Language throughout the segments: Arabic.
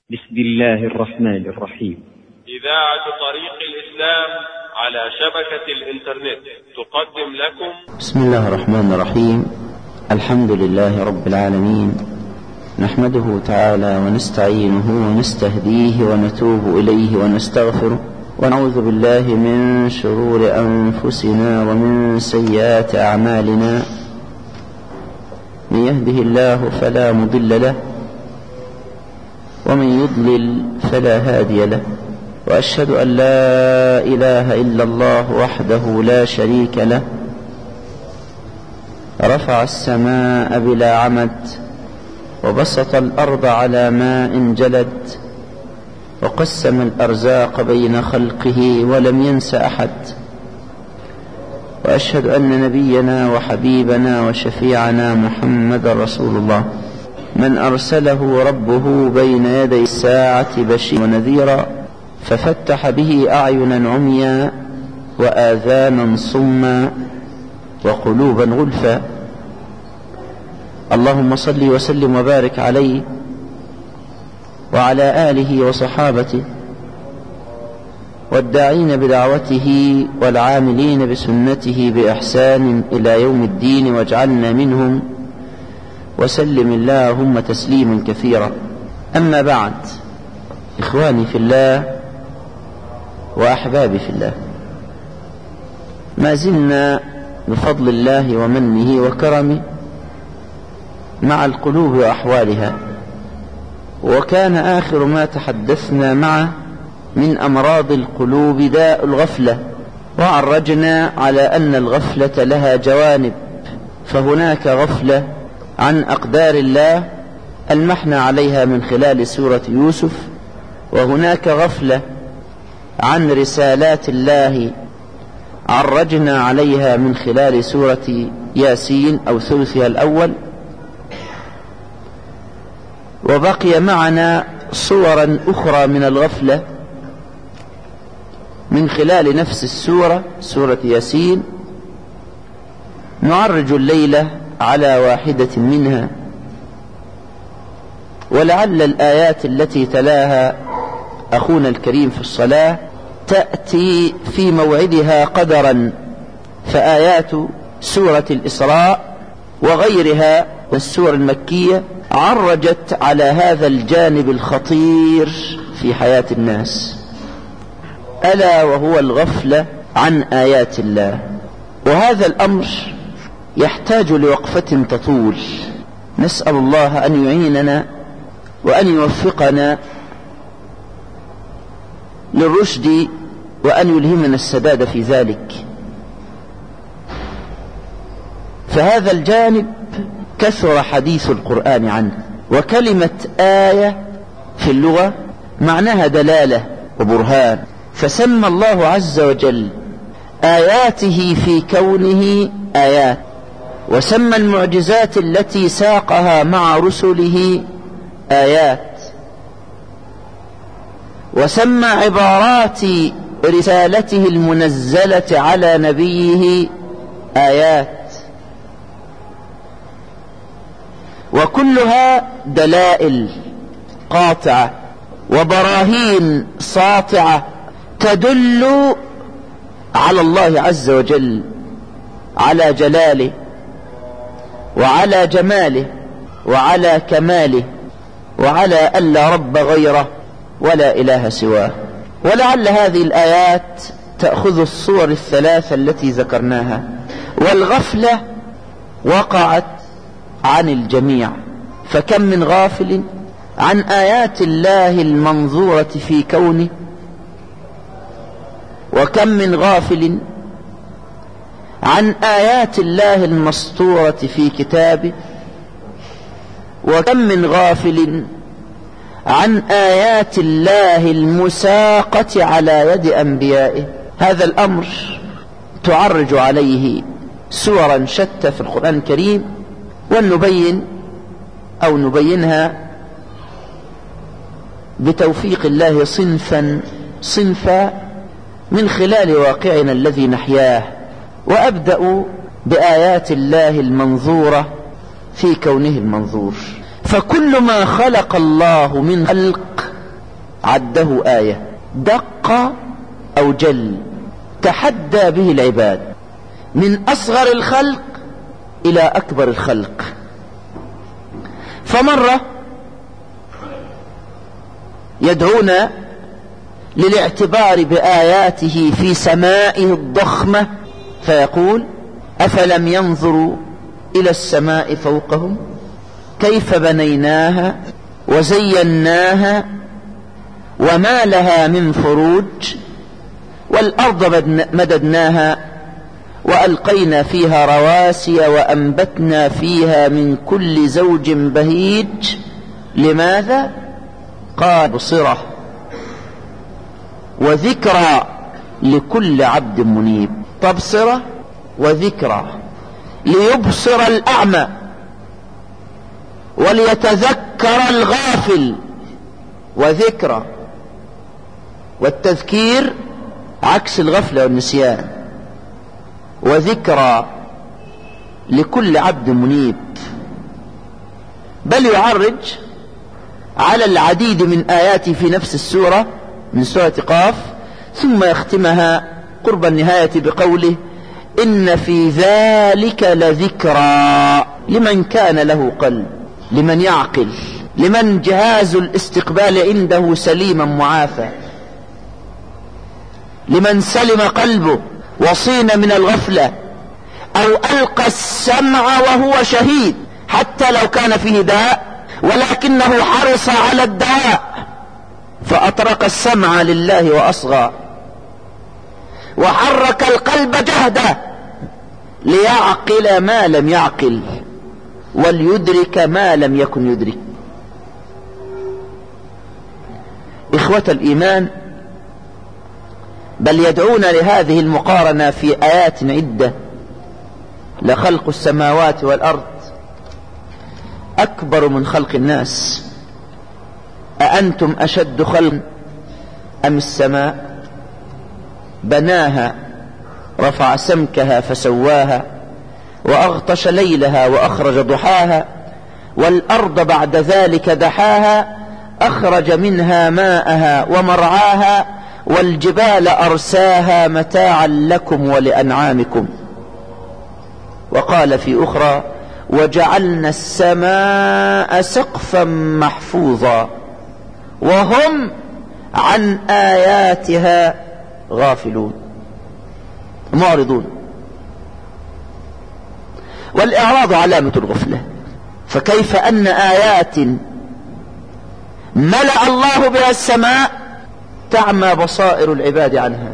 بسم الله الرحمن الرحيم. إذاعة طريق الإسلام على شبكة الإنترنت تقدم لكم بسم الله الرحمن الرحيم. الحمد لله رب العالمين، نحمده تعالى ونستعينه ونستهديه ونتوب إليه ونستغفره، ونعوذ بالله من شرور أنفسنا ومن سيئات أعمالنا. من يهده الله فلا مضل له، ومن يضلل فلا هادي له، وأشهد أن لا إله إلا الله وحده لا شريك له، رفع السماء بلا عمد، وبسط الأرض على ماء جلد، وقسم الأرزاق بين خلقه ولم ينس أحد. وأشهد أن نبينا وحبيبنا وشفيعنا محمد رسول الله، من أرسله ربه بين يدي الساعة بشيرا ونذيرا، ففتح به أعينا عميا وآذانا صما وقلوبا غلفا. اللهم صل وسلم وبارك عليه وعلى آله وصحابته والداعين بدعوته والعاملين بسنته بإحسان إلى يوم الدين، واجعلنا منهم، وسلم اللهم تسليما كثيرا. أما بعد، إخواني في الله وأحبابي في الله، ما زلنا بفضل الله ومنه وكرمه مع القلوب وأحوالها، وكان آخر ما تحدثنا معه من أمراض القلوب داء الغفلة، وعرجنا على أن الغفلة لها جوانب، فهناك غفلة عن أقدار الله ألمحنا عليها من خلال سورة يوسف، وهناك غفلة عن رسالات الله عرجنا عليها من خلال سورة ياسين أو ثلثها الأول، وبقي معنا صورا أخرى من الغفلة من خلال نفس السورة، سورة ياسين، نعرج الليلة على واحدة منها، ولعل الآيات التي تلاها أخونا الكريم في الصلاة تأتي في موعدها قدرا. فآيات سورة الإسراء وغيرها من السور المكية عرجت على هذا الجانب الخطير في حياة الناس، ألا وهو الغفلة عن آيات الله. وهذا الأمر يحتاج لوقفة تطول، نسأل الله أن يعيننا وأن يوفقنا للرشد، وأن يلهمنا السداد في ذلك. فهذا الجانب كثر حديث القرآن عنه، وكلمة آية في اللغة معناها دلالة وبرهان، فسمى الله عز وجل آياته في كونه آيات، وسمى المعجزات التي ساقها مع رسله آيات، وسمى عبارات رسالته المنزلة على نبيه آيات، وكلها دلائل قاطعة وبراهين ساطعة تدل على الله عز وجل، على جلاله وعلى جماله وعلى كماله، وعلى أن لا رب غيره ولا إله سواه. ولعل هذه الآيات تأخذ الصور الثلاثة التي ذكرناها. والغفلة وقعت عن الجميع، فكم من غافل عن آيات الله المنظورة في كونه، وكم من غافل عن آيات الله المسطورة في كتابه، وكم من غافل عن آيات الله المساقة على يد أنبيائه. هذا الأمر تعرج عليه سورا شتى في القرآن الكريم، ونبين أو نبينها بتوفيق الله صنفا من خلال واقعنا الذي نحياه. وأبدأ بآيات الله المنظورة في كونه المنظور. فكل ما خلق الله من خلق عده آية، دق أو جل، تحدى به العباد من أصغر الخلق إلى أكبر الخلق. فمرة يدعونا للاعتبار بآياته في سمائه الضخمة فيقول: أفلم ينظروا إلى السماء فوقهم كيف بنيناها وزيناها وما لها من فروج والأرض مددناها وألقينا فيها رواسي وأنبتنا فيها من كل زوج بهيج. لماذا؟ قال: بصرة وذكرى لكل عبد منيب. تبصرة وذكرى ليبصر الأعمى وليتذكر الغافل، وذكرى والتذكير عكس الغفلة والنسيان، وذكرى لكل عبد منيب. بل يعرج على العديد من آياته في نفس السورة من سورة قاف، ثم يختمها قرب النهاية بقوله: إن في ذلك لذكرى لمن كان له قلب، لمن يعقل، لمن جهاز الاستقبال عنده سليما معافى، لمن سلم قلبه وصين من الغفلة أو ألقى السمع وهو شهيد حتى لو كان فيه داء ولكنه حرص على الدواء فأطرق السمع لله وأصغى، وحرك القلب جهده ليعقل ما لم يعقل وليدرك ما لم يكن يدرك. إخوة الإيمان، بل يدعون لهذه المقارنة في آيات عدة: لخلق السماوات والأرض أكبر من خلق الناس، أأنتم أشد خلقا أم السماء بناها رفع سمكها فسواها وأغطش ليلها وأخرج ضحاها والأرض بعد ذلك دحاها أخرج منها ماءها ومرعاها والجبال أرساها متاعا لكم ولأنعامكم. وقال في أخرى: وجعلنا السماء سقفا محفوظا وهم عن آياتها غافلون معرضون. والإعراض علامة الغفلة، فكيف أن آيات ملأ الله بها السماء تعمى بصائر العباد عنها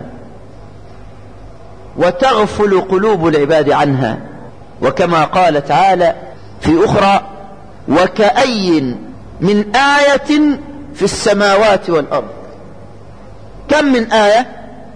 وتغفل قلوب العباد عنها. وكما قال تعالى في أخرى: وكأي من آية في السماوات والأرض. كم من آية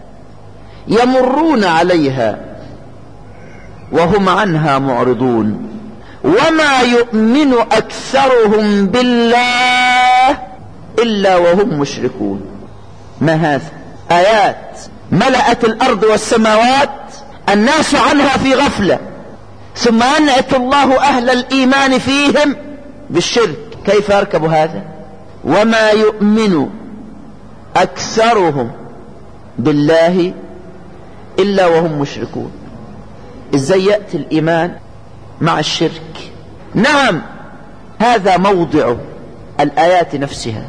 يمرون عليها وهم عنها معرضون وما يؤمن أكثرهم بالله إلا وهم مشركون. ما هذا؟ آيات ملأت الأرض والسماوات الناس عنها في غفلة، ثم أنعت الله أهل الإيمان فيهم بالشرك. كيف يركب هذا؟ وما يؤمن أكثرهم بالله إلا وهم مشركون. إزاي يأتي الإيمان مع الشرك؟ نعم، هذا موضع الآيات نفسها.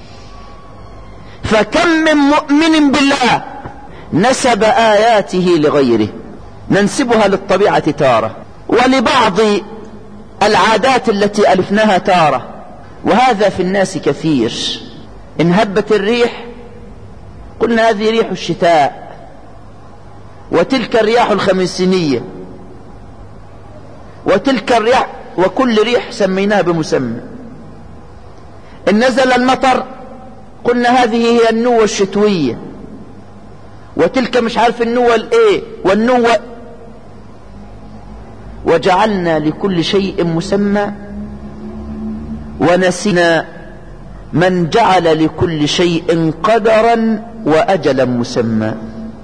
فكم من مؤمن بالله نسب آياته لغيره، ننسبها للطبيعة تارة ولبعض العادات التي ألفناها تارة، وهذا في الناس كثير. إن هبت الريح قلنا هذه ريح الشتاء، وتلك الرياح الخميسينية، وتلك الرياح، وكل ريح سميناها بمسمى. إن نزل المطر قلنا هذه هي النوة الشتوية، وتلك مش عارف النوة الايه والنوة. وجعلنا لكل شيء مسمى ونسينا من جعل لكل شيء قدرا وأجلا مسمى،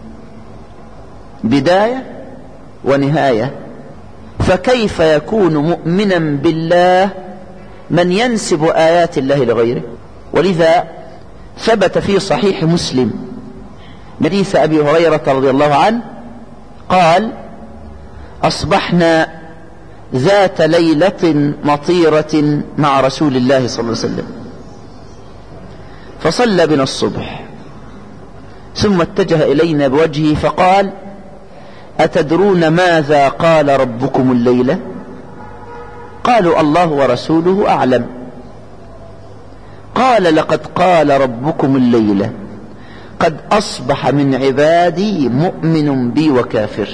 بداية ونهاية. فكيف يكون مؤمنا بالله من ينسب آيات الله لغيره؟ ولذا ثبت في صحيح مسلم حديث أبي هريرة رضي الله عنه قال: أصبحنا ذات ليلة مطيرة مع رسول الله صلى الله عليه وسلم، فصلى بنا الصبح، ثم اتجه إلينا بوجهه فقال: أتدرون ماذا قال ربكم الليلة؟ قالوا: الله ورسوله أعلم. قال: لقد قال ربكم الليلة: قد أصبح من عبادي مؤمن بي وكافر،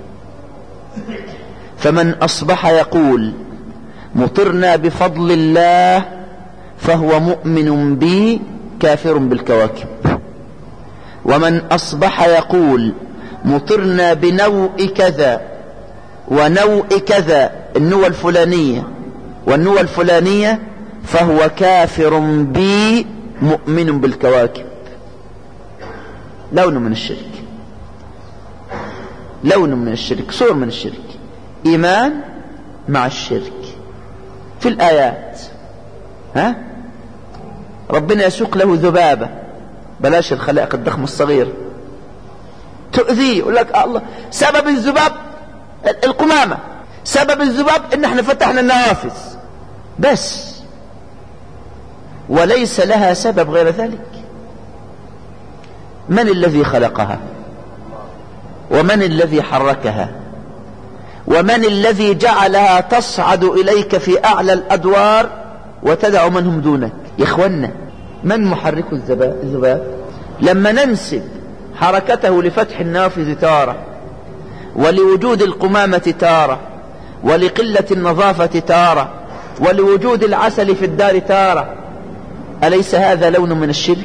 فمن أصبح يقول مطرنا بفضل الله فهو مؤمن بي كافر بالكواكب، ومن أصبح يقول مطرنا بنوء كذا ونوء كذا، النوى الفلانية والنوى الفلانية، فهو كافر بي مؤمن بالكواكب. لون من الشرك، لون من الشرك، صور من الشرك، إيمان مع الشرك. في الآيات ربنا يسوق له ذبابة، بلاش الخلائق الضخمة الصغيرة تؤذيه، يقول لك الله سبب الذباب القمامة، سبب الذباب ان احنا فتحنا النوافذ بس، وليس لها سبب غير ذلك. من الذي خلقها؟ ومن الذي حركها؟ ومن الذي جعلها تصعد إليك في أعلى الأدوار وتدع من هم دونك؟ يا إخوانا، من محرك الذباب؟ لما ننسب حركته لفتح النافذ تارة، ولوجود القمامة تارة، ولقلة النظافة تارة، ولوجود العسل في الدار تارة، أليس هذا لون من الشرك؟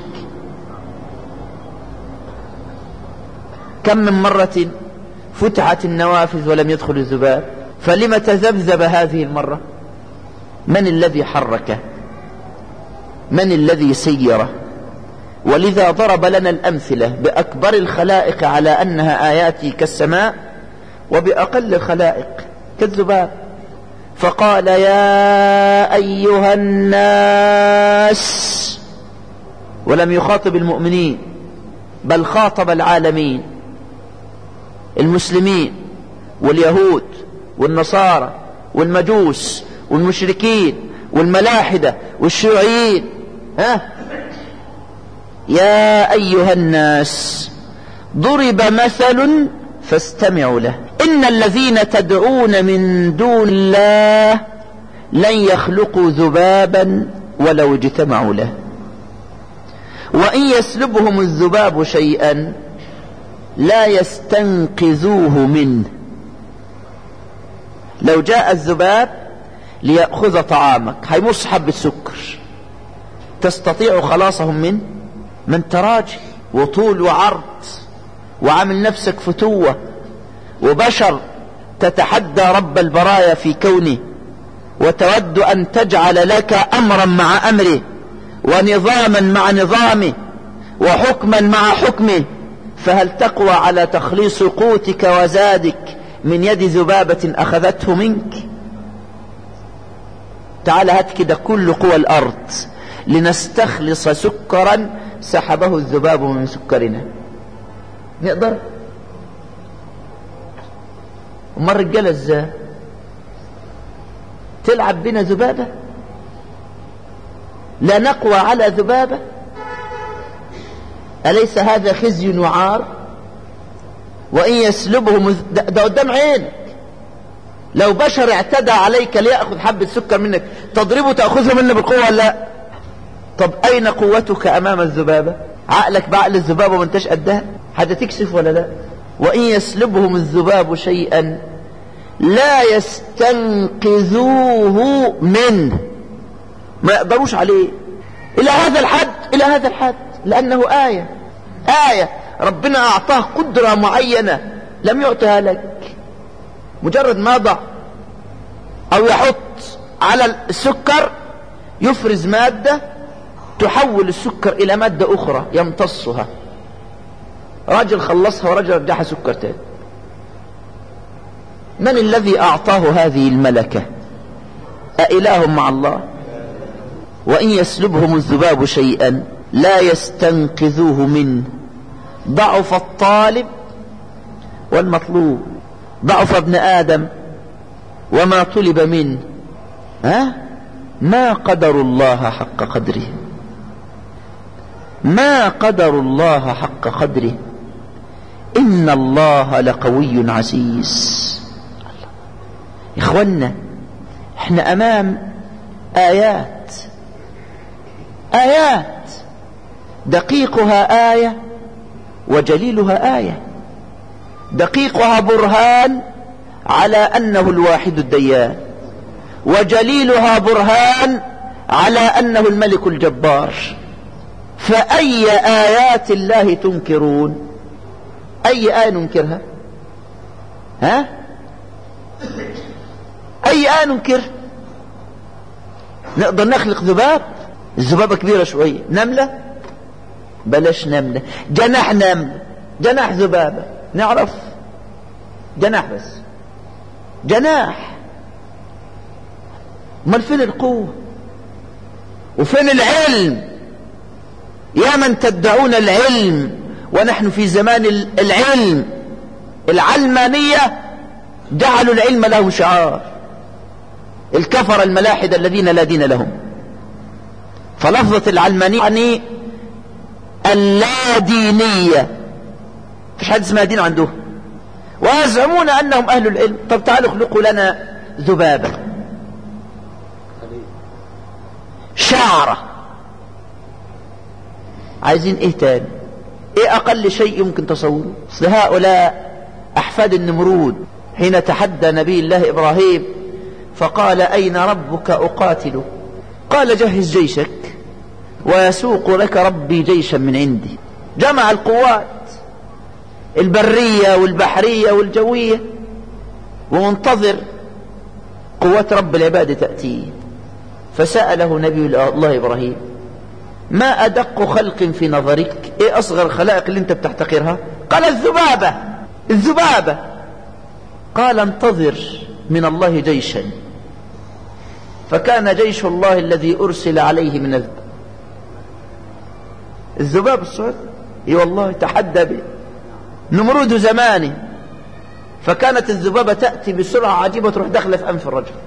كم من مرة فتحت النوافذ ولم يدخل الذباب؟ فلم تذبذب هذه المرة؟ من الذي حركه؟ من الذي سيره؟ ولذا ضرب لنا الأمثلة بأكبر الخلائق على أنها آياتي كالسماء، وبأقل الخلائق كالذباب، فقال: يا أيها الناس، ولم يخاطب المؤمنين بل خاطب العالمين، المسلمين واليهود والنصارى والمجوس والمشركين والملاحدة والشيوعيين. يا أيها الناس، ضرب مثل فاستمعوا له، إن الذين تدعون من دون الله لن يخلقوا ذبابا ولو اجتمعوا له، وإن يسلبهم الذباب شيئا لا يستنقذوه منه. لو جاء الذباب ليأخذ طعامك، هيمص حبة سكر، تستطيع خلاصهم منه؟ ما انت راجل وطول وعرض وعامل نفسك فتوة وبشر، تتحدى رب البرايا في كونه، وتود أن تجعل لك أمرا مع أمره، ونظاما مع نظامه، وحكما مع حكمه، فهل تقوى على تخليص قوتك وزادك من يد ذبابة أخذته منك؟ تعال هات كده كل قوى الأرض لنستخلص سكرا سحبه الذباب من سكرنا، نقدر؟ وما الرجالة ازاي تلعب بنا ذبابة؟ لا نقوى على ذبابة؟ أليس هذا خزي وعار؟ وإن يسلبهم ده قدام عينك، لو بشر اعتدى عليك ليأخذ حبة سكر منك تضربه تأخذه منه بالقوة؟ لا. طب أين قوتك أمام الذبابة؟ عقلك بعقل الذبابة وانتش قدها؟ حد تكسف ولا لا؟ وإن يسلبهم الذباب شيئا لا يستنقذوه منه، ما يقدروش عليه إلى هذا الحد، إلى هذا الحد، لأنه آية ربنا أعطاه قدرة معينة لم يعطها لك. مجرد ما ضع أو يحط على السكر يفرز مادة تحول السكر إلى مادة أخرى يمتصها، راجل خلصها ورجل رجعها سكر تاني. من الذي أعطاه هذه الملكة؟ أإله مع الله؟ وإن يسلبهم الذباب شيئا لا يستنقذوه منه. ضعف الطالب والمطلوب، ضعف ابن آدم وما طلب منه. ما قدر الله حق قدره، ما قدر الله حق قدره. إن الله لقوي عزيز. إخوانا، احنا أمام آيات دقيقها آية وجليلها آية. دقيقها برهان على أنه الواحد الديان، وجليلها برهان على أنه الملك الجبار. فأي آيات الله تنكرون؟ أي آية ننكرها؟ أي آية ننكر؟ نقدر نخلق ذباب؟ الذبابة كبيرة شوية. نملة؟ بلاش نملة، جناح نملة، جناح ذبابة نعرف، جناح بس، جناح. امال فين القوة وفين العلم؟ يا من تدعون العلم ونحن في زمان العلم. العلمانية جعلوا العلم لهم شعار، الكفر الملاحدة الذين لا دين لهم. فلفظة العلمانية يعني اللادينية، مفيش حد اسمها دين عندهم، ويزعمون أنهم أهل العلم. طب تعالوا اخلقوا لنا ذبابة، شعرة، عايزين ايه تاني؟ ايه اقل شيء يمكن تصوره؟ هؤلاء احفاد النمرود حين تحدى نبي الله ابراهيم فقال اين ربك اقاتله؟ قال جهز جيشك ويسوق لك ربي جيشا من عندي. جمع القوات البرية والبحرية والجوية ومنتظر قوات رب العباد تأتيه. فسأله نبي الله إبراهيم ما أدق خلق في نظرك؟ إيه أصغر خلائق اللي أنت بتحتقرها؟ قال الذبابة. الذبابة. قال انتظر من الله جيشا. فكان جيش الله الذي أرسل عليه من الذباب الصغير. اي والله تحدى به نمرود زمانه. فكانت الذبابة تأتي بسرعة عجيبة تروح داخلة في أنف الرجل.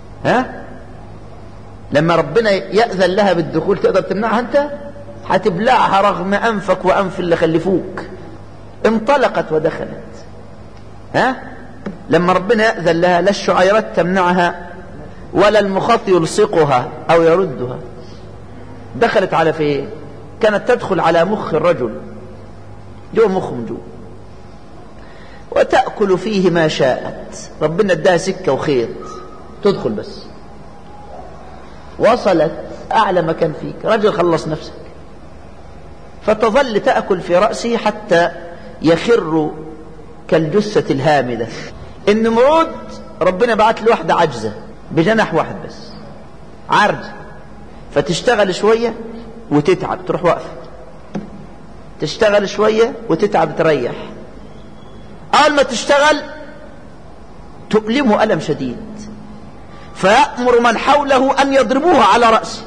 لما ربنا يأذن لها بالدخول تقدر تمنعها أنت؟ هتبلعها رغم أنفك وأنف اللي خلفوك. انطلقت ودخلت. لما ربنا يأذن لها لا الشعيرات تمنعها ولا المخاط يلصقها أو يردها. دخلت على فين؟ كانت تدخل على مخ الرجل، جوه مخ من جوه، وتأكل فيه ما شاءت. ربنا اداها سكة وخيط تدخل بس. وصلت أعلى مكان فيك، رجل خلص نفسك. فتظل تأكل في رأسه حتى يخر كالجثة الهامدة. النمرود ربنا بعت له واحدة عجزة بجناح واحد بس، عرج، فتشتغل شوية وتتعب تروح واقفة، تشتغل شوية وتتعب تريح. أول ما تشتغل تؤلمه ألم شديد، فيأمر من حوله أن يضربوها على رأسه.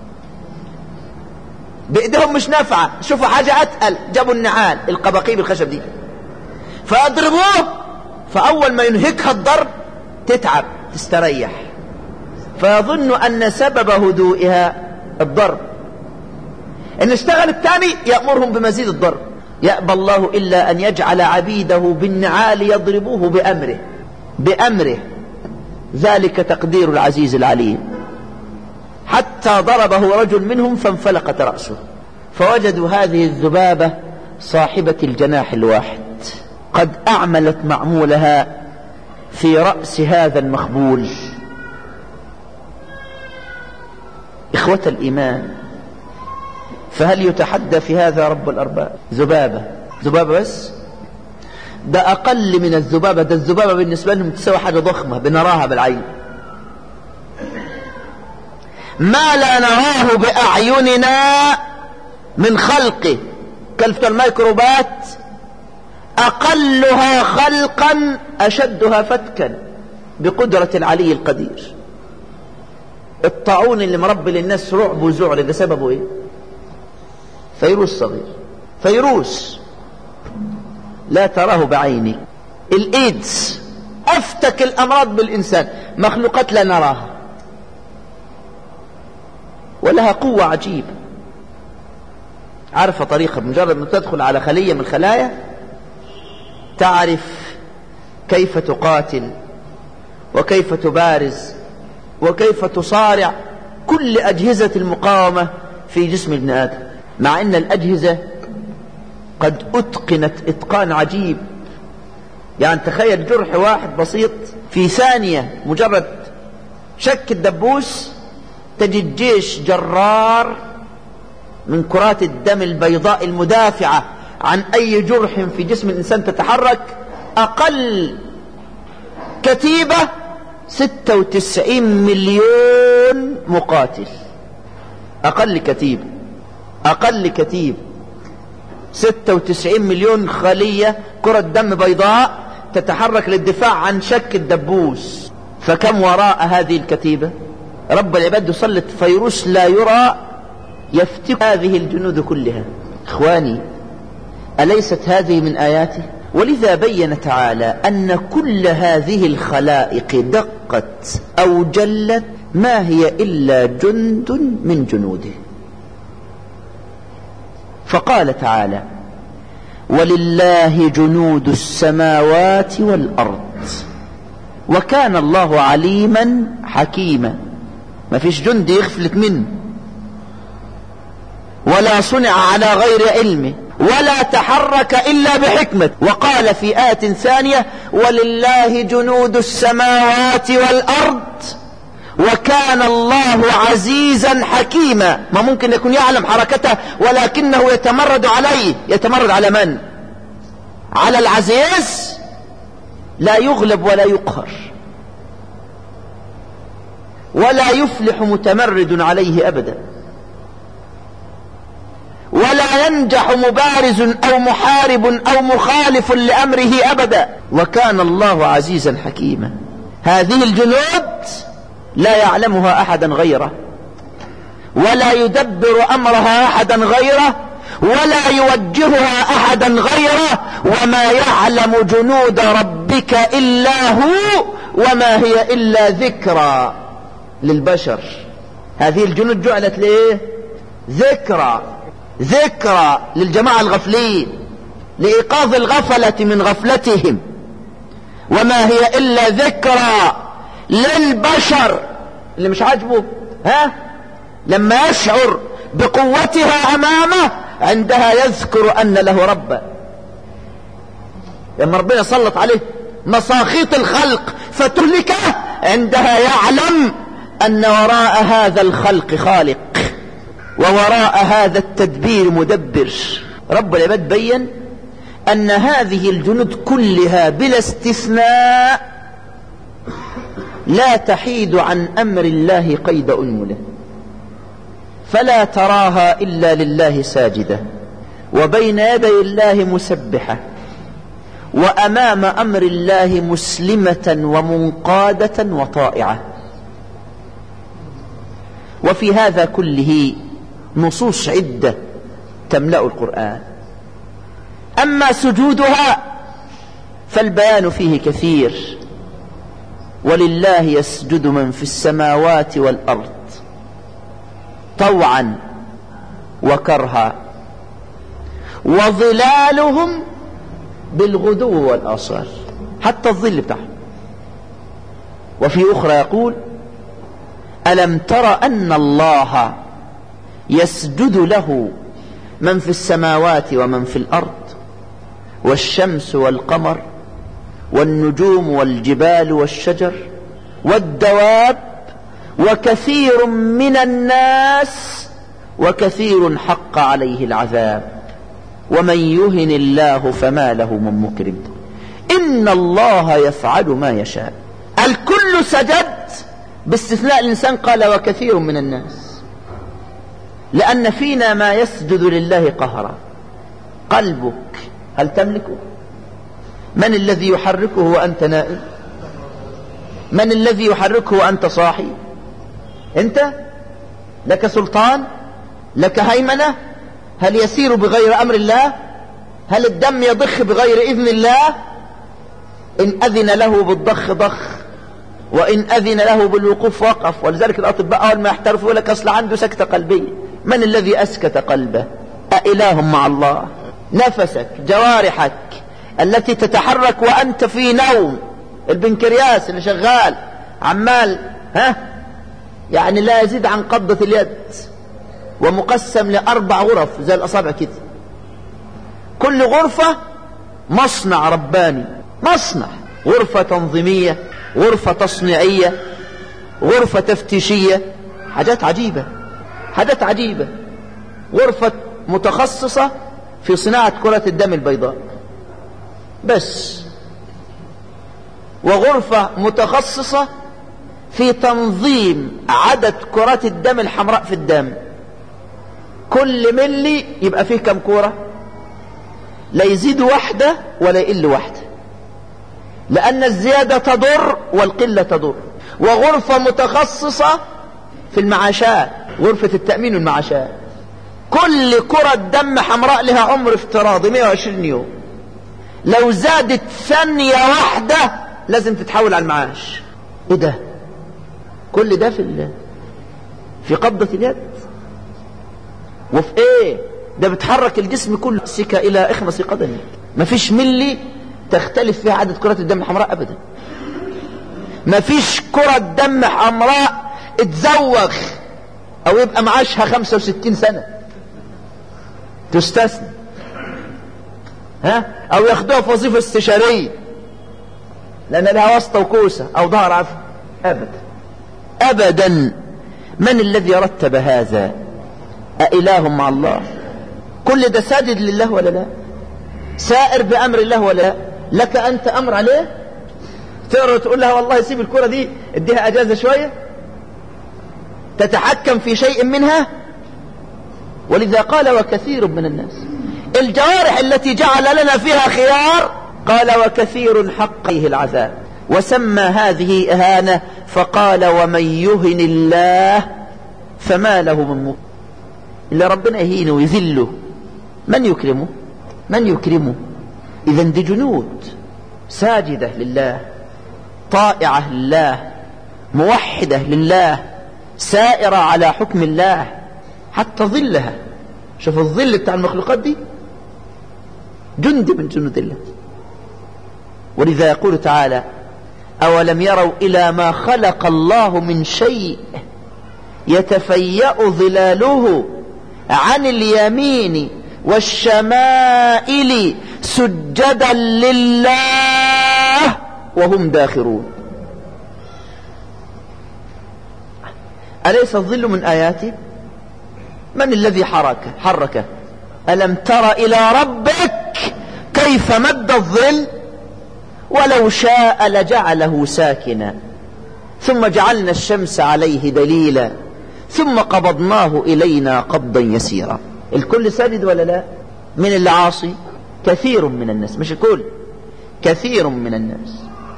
بإيديهم مش نافعة، شوفوا حاجة أتقل، جابوا النعال القباقيب الخشب دي فيضربوه. فأول ما ينهكها الضرب تتعب تستريح، فيظن أن سبب هدوئها الضرب. إن اشتغل الثاني يأمرهم بمزيد الضرب. يأبى الله إلا أن يجعل عبيده بالنعال يضربوه بأمره. ذلك تقدير العزيز العليم. حتى ضربه رجل منهم فانفلقت رأسه، فوجدوا هذه الذبابة صاحبة الجناح الواحد قد أعملت معمولها في رأس هذا المخبول. إخوة الإيمان، فهل يتحدى في هذا رب الأرباب؟ ذبابة بس؟ ده أقل من الذبابة. ده الذبابة بالنسبة لهم تسوي حاجة ضخمة بنراها بالعين. ما لا نراه بأعيننا من خلقه كلفة الميكروبات أقلها خلقا أشدها فتكا بقدرة العلي القدير. الطاعون اللي مربي للناس رعب وذعر ده سببه ايه؟ فيروس صغير، فيروس لا تراه بعينك. الإيدز أفتك الأمراض بالإنسان، مخلوقات لا نراها ولها قوة عجيبة. عارفة طريقة، بمجرد أن تدخل على خلية من الخلايا تعرف كيف تقاتل وكيف تبارز وكيف تصارع كل أجهزة المقاومة في جسم ابن آدم، مع أن الأجهزة قد أتقنت إتقان عجيب. يعني تخيل جرح واحد بسيط في ثانية، مجرد شك الدبوس تجد جيش جرار من كرات الدم البيضاء المدافعة عن أي جرح في جسم الإنسان تتحرك. أقل كتيبة 96 مليون مقاتل، أقل كتيبة 96 مليون خلية كرة دم بيضاء تتحرك للدفاع عن شك الدبوس. فكم وراء هذه الكتيبة؟ رب العباد يسلط فيروس لا يرى يفتك هذه الجنود كلها. إخواني، أليست هذه من آياته؟ ولذا بين تعالى أن كل هذه الخلائق دقت أو جلت ما هي إلا جند من جنوده. فقال تعالى: ولله جنود السماوات والأرض وكان الله عليما حكيما. ما فيش جند يخفلت منه، ولا صنع على غير علمه، ولا تحرك إلا بحكمة. وقال في آية ثانية: ولله جنود السماوات والأرض وكان الله عزيزا حكيما. ما ممكن يكون يعلم حركته ولكنه يتمرد عليه. يتمرد على من؟ على العزيز لا يغلب ولا يقهر، ولا يفلح متمرد عليه أبدا، ولا ينجح مبارز أو محارب أو مخالف لأمره أبدا. وكان الله عزيزا حكيما. هذه الجنود لا يعلمها أحدا غيره، ولا يدبر أمرها أحدا غيره، ولا يوجهها أحدا غيره. وما يعلم جنود ربك إلا هو وما هي إلا ذكرى للبشر. هذه الجنود جعلت ليه؟ ذكرى للجماعة الغفلين، لإيقاظ الغفلة من غفلتهم. وما هي إلا ذكرى للبشر. اللي مش عاجبه لما يشعر بقوتها أمامه عندها يذكر أن له ربا. لما ربنا سلط عليه مساخيط الخلق فتهلكه عندها يعلم أن وراء هذا الخلق خالق، ووراء هذا التدبير مدبر. رب العباد بين أن هذه الجنود كلها بلا استثناء لا تحيد عن أمر الله قيد أنمله، فلا تراها إلا لله ساجدة، وبين يدي الله مسبحة، وأمام أمر الله مسلمة ومنقادة وطائعة. وفي هذا كله نصوص عدة تملأ القرآن. أما سجودها فالبيان فيه كثير. ولله يسجد من في السماوات والأرض طوعا وكرها وظلالهم بالغدو والآصال، حتى الظل بتاعهم. وفي أخرى يقول: ألم تر أن الله يسجد له من في السماوات ومن في الأرض والشمس والقمر والنجوم والجبال والشجر والدواب وكثير من الناس وكثير حق عليه العذاب ومن يهن الله فما له من مكرم إن الله يفعل ما يشاء. الكل سجد باستثناء الإنسان، قال وكثير من الناس، لأن فينا ما يسجد لله قهرا. قلبك هل تملكه؟ من الذي يحركه وأنت نائم؟ من الذي يحركه وأنت صاحي؟ أنت لك سلطان؟ لك هيمنة؟ هل يسير بغير أمر الله؟ هل الدم يضخ بغير إذن الله؟ إن أذن له بالضخ ضخ، وإن أذن له بالوقوف وقف. ولذلك الأطباء أول ما يحترفوا يقول لك أصل عنده سكتة قلبية. من الذي أسكت قلبه؟ أإله مع الله؟ نفسك، جوارحك التي تتحرك وأنت في نوم، البنكرياس اللي شغال عمال يعني لا يزيد عن قبضة اليد، ومقسم ل4 غرف زي الأصابع كده، كل غرفة مصنع رباني، مصنع، غرفة تنظيمية، غرفة تصنيعية، غرفة تفتيشية، حاجات عجيبة، حاجات عجيبة. غرفة متخصصة في صناعة كرة الدم البيضاء بس، وغرفة متخصصة في تنظيم عدد كرات الدم الحمراء في الدم. كل ملي يبقى فيه كم كرة، لا يزيد واحدة ولا يقل واحدة، لأن الزيادة تضر والقلة تضر. وغرفة متخصصة في المعاشات، غرفة التأمين والمعاشات، كل كرة دم حمراء لها عمر افتراضي 120 يوم، لو زادت ثانية واحدة لازم تتحول على المعاش. ايه ده؟ كل ده في قبضة اليد. وفي ايه ده؟ بتحرك الجسم كله سكة الى اخمص قدمي، مفيش ملي تختلف فيها عدد كرات الدم الحمراء ابدا. مفيش كرة دم حمراء تزوغ او يبقى معاشها 65 سنة تستثنى، او ياخدوها في وظيفة استشارية لان لها واسطة وكوسة او ظهر عفو، ابدا ابدا. من الذي رتب هذا؟ أإله مع الله؟ كل ده ساجد لله ولا لا؟ سائر بأمر الله ولا لا؟ لك أنت أمر عليه؟ تقدر تقول لها والله سيب الكرة دي اديها أجازة شوية؟ تتحكم في شيء منها؟ ولذا قال وكثير من الناس، الجوارح التي جعل لنا فيها خيار قال وكثير حق عليه العذاب، وسمى هذه إهانة فقال ومن يهن الله فما له من مكرم. إلا ربنا يهينه ويذله من يكرمه؟ من يكرمه؟ إذن دي جنود ساجدة لله، طائعة لله، موحدة لله، سائرة على حكم الله، حتى ظلها. شوف الظل بتاع المخلوقات دي جند من جنود الله. ولذا يقول تعالى أولم يروا إلى ما خلق الله من شيء يتفيأ ظلاله عن اليمين والشمائل سجدا لله وهم داخرون. أليس الظل من آياتي؟ من الذي حركه؟ ألم تر إلى ربك كيف مد الظل؟ ولو شاء لجعله ساكنا ثم جعلنا الشمس عليه دليلا ثم قبضناه إلينا قبضا يسيرا. الكل ساجد ولا لا؟ من اللي عاصي؟ كثير من الناس، مش الكل، كثير من الناس.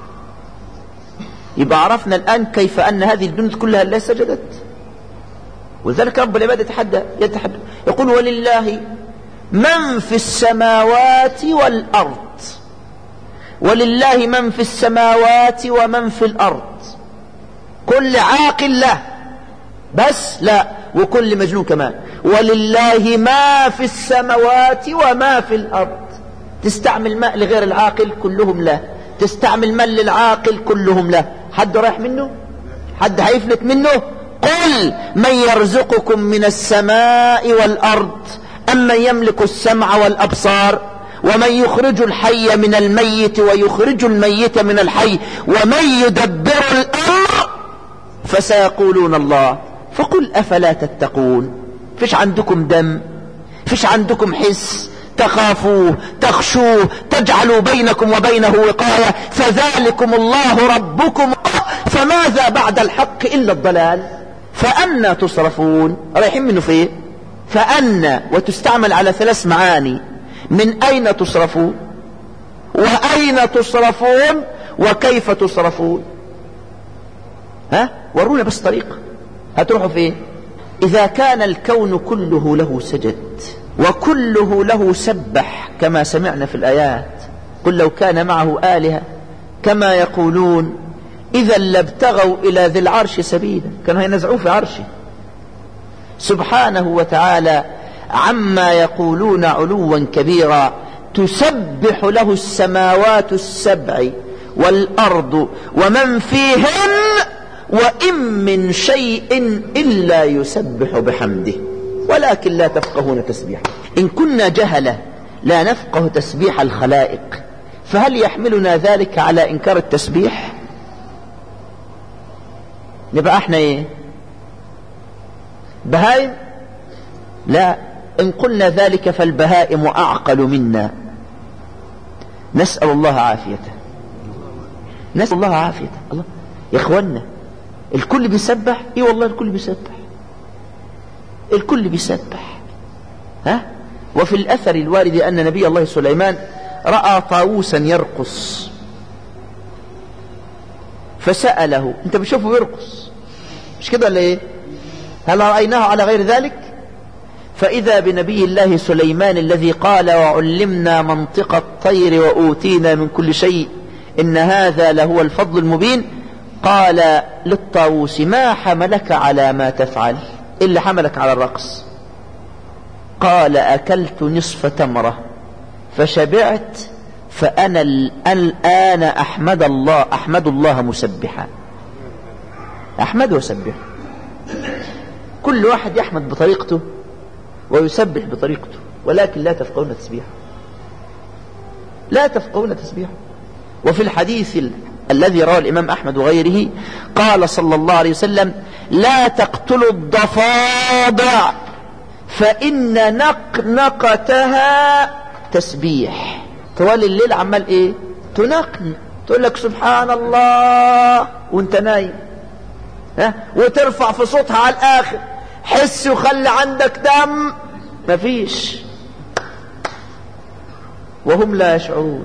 يبقى عرفنا الآن كيف أن هذه الجنود كلها لا سجدت. ولذلك رب العباد يتحدث يقول ولله من في السماوات والأرض، ولله من في السماوات ومن في الأرض. كل عاقل له بس لا، وكل مجنون كمان. ولله ما في السماوات وما في الأرض. تستعمل ماء لغير العاقل كلهم له، تستعمل ماء للعاقل كلهم له. حد رايح منه؟ حد هيفلت منه؟ قل من يرزقكم من السماء والأرض أم من يملك السمع والأبصار ومن يخرج الحي من الميت ويخرج الميت من الحي ومن يدبر الأمر فسيقولون الله فقل أفلا تتقون. فيش عندكم دم؟ فيش عندكم حس تخافوه تخشوه تجعلوا بينكم وبينه وقاية؟ فذلكم الله ربكم فماذا بعد الحق إلا الضلال؟ فأنا تصرفون. رايحين منه فيه؟ فأنا، وتستعمل على 3 معاني. من أين تصرفون، وأين تصرفون، وكيف تصرفون؟ ورونا بس طريقة هتروحوا فيه. إذا كان الكون كله له سجد وكله له سبح كما سمعنا في الآيات. قل لو كان معه آلهة كما يقولون إذا لابتغوا إلى ذي العرش سبيلا، كانوا ينزعوه في عرشه سبحانه وتعالى عما يقولون علوا كبيرا. تسبح له السماوات السبع والأرض ومن فيهن وإن من شيء إلا يسبح بحمده ولكن لا تفقهون تسبيحه. إن كنا جهلة لا نفقه تسبيح الخلائق، فهل يحملنا ذلك على إنكار التسبيح؟ نبقى احنا ايه؟ بهائم؟ لا، إن قلنا ذلك فالبهائم أعقل منا. نسأل الله عافيته، نسأل الله عافيته. الله يا إخوانا، الكل بيسبح؟ ايه والله الكل بيسبح، الكل بيسبح. ها؟ وفي الأثر الوارد أن نبي الله سليمان رأى طاووسا يرقص فسأله: انت بتشوفه يرقص مش كده ولا ايه؟ هل رأيناه على غير ذلك؟ فإذا بنبي الله سليمان الذي قال: وعلمنا منطق الطير وأوتينا من كل شيء إن هذا لهو الفضل المبين، قال للطاووس: ما حملك على ما تفعل؟ إيه اللي حملك على الرقص؟ قال: أكلت نصف تمرة فشبعت فأنا الآن أحمد الله مسبحا. أحمد وسبح، كل واحد يحمد بطريقته ويسبح بطريقته، ولكن لا تفقهون تسبيحه، لا تفقهون تسبيحه. وفي الحديث الذي رواه الإمام أحمد وغيره قال صلى الله عليه وسلم: لا تقتلوا الضفادع فإن نقنقتها تسبيح. طوال الليل عمال ايه؟ تنقنق، تقول لك سبحان الله وانت نايم، ها؟ وترفع في صوتها على الآخر، حس وخلي عندك دم، مفيش، وهم لا يشعرون.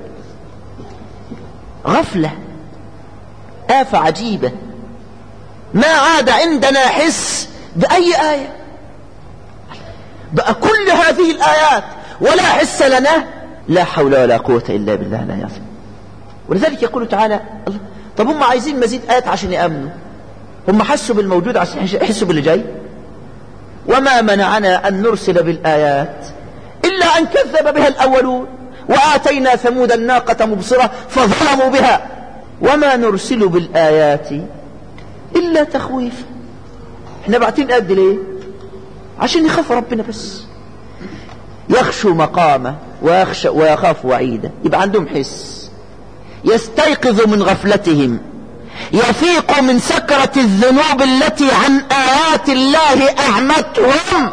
غفلة، آفة عجيبة، ما عاد عندنا حس بأي آية. بقى كل هذه الآيات ولا حس لنا، لا حول ولا قوة إلا بالله لا يعظم. ولذلك يقول تعالى: الله، طب هم عايزين مزيد آيات عشان يأمنوا، هم حسوا بالموجود عشان يحسوا باللي جاي. وما منعنا أن نرسل بالآيات إلا أن كذب بها الأولون، وآتينا ثمود الناقة مبصرة فظلموا بها، وما نرسل بالآيات إلا تخويفا. احنا باعتين قد ليه؟ عشان يخاف ربنا بس، يخشوا مقامه ويخاف وعيده، يبقى عندهم حس، يستيقظوا من غفلتهم، يفيقوا من سكرة الذنوب التي عن آيات الله أعمتهم.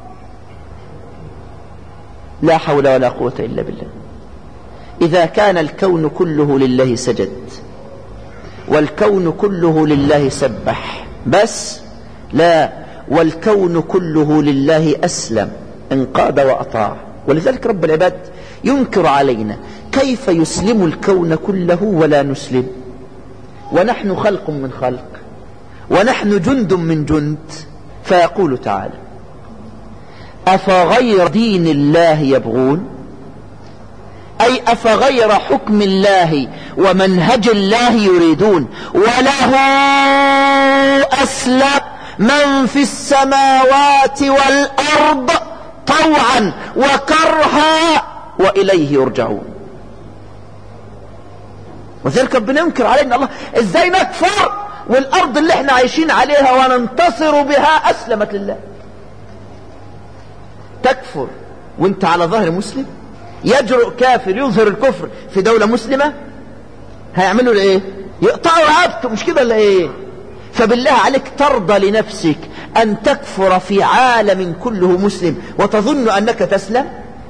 لا حول ولا قوة إلا بالله. إذا كان الكون كله لله سجد، والكون كله لله سبح، بس لا، والكون كله لله أسلم، انقاد وأطاع. ولذلك رب العباد ينكر علينا كيف يسلم الكون كله ولا نسلم، ونحن خلق من خلق، ونحن جند من جند. فيقول تعالى: أفغير دين الله يبغون، أي أفغير حكم الله ومنهج الله يريدون، وله أسلم من في السماوات والأرض طوعا وكرها وإليه يرجعون. وذلك ربنا ينكر علينا: الله، ازاي نكفر والأرض اللي احنا عايشين عليها وننتصر بها أسلمت لله؟ تكفر وانت على ظهر مسلم؟ يجرؤ كافر يظهر الكفر في دولة مسلمة، هيعملوا ايه؟ يقطعوا رقبته، مش كده ولا ايه؟ فبالله عليك ترضى لنفسك أن تكفر في عالم كله مسلم وتظن أنك تسلم؟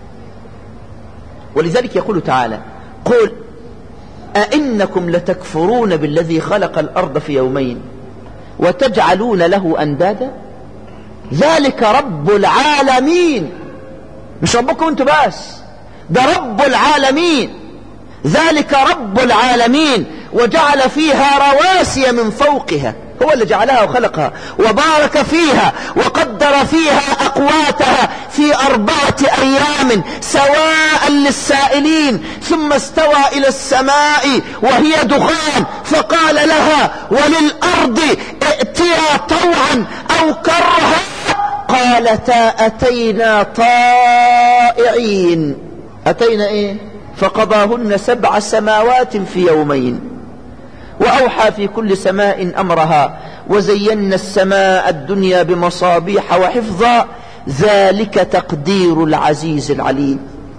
ولذلك يقول تعالى: قل أئنكم لتكفرون بالذي خلق الأرض في يومين وتجعلون له أندادا، ذلك رب العالمين. مش ربكم انتوا بس، ده رب العالمين. ذلك رب العالمين وجعل فيها رواسي من فوقها. هو اللي جعلها وخلقها وبارك فيها وقدر فيها أقواتها في 4 أيام سواء للسائلين، ثم استوى إلى السماء وهي دخان فقال لها وللأرض ائتيا طوعا أو كرها قالتا أتينا طائعين. أتينا إيه؟ فقضاهن 7 سماوات في يومين وأوحى في كل سماء أمرها وزينا السماء الدنيا بمصابيح وحفظا ذلك تقدير العزيز العليم.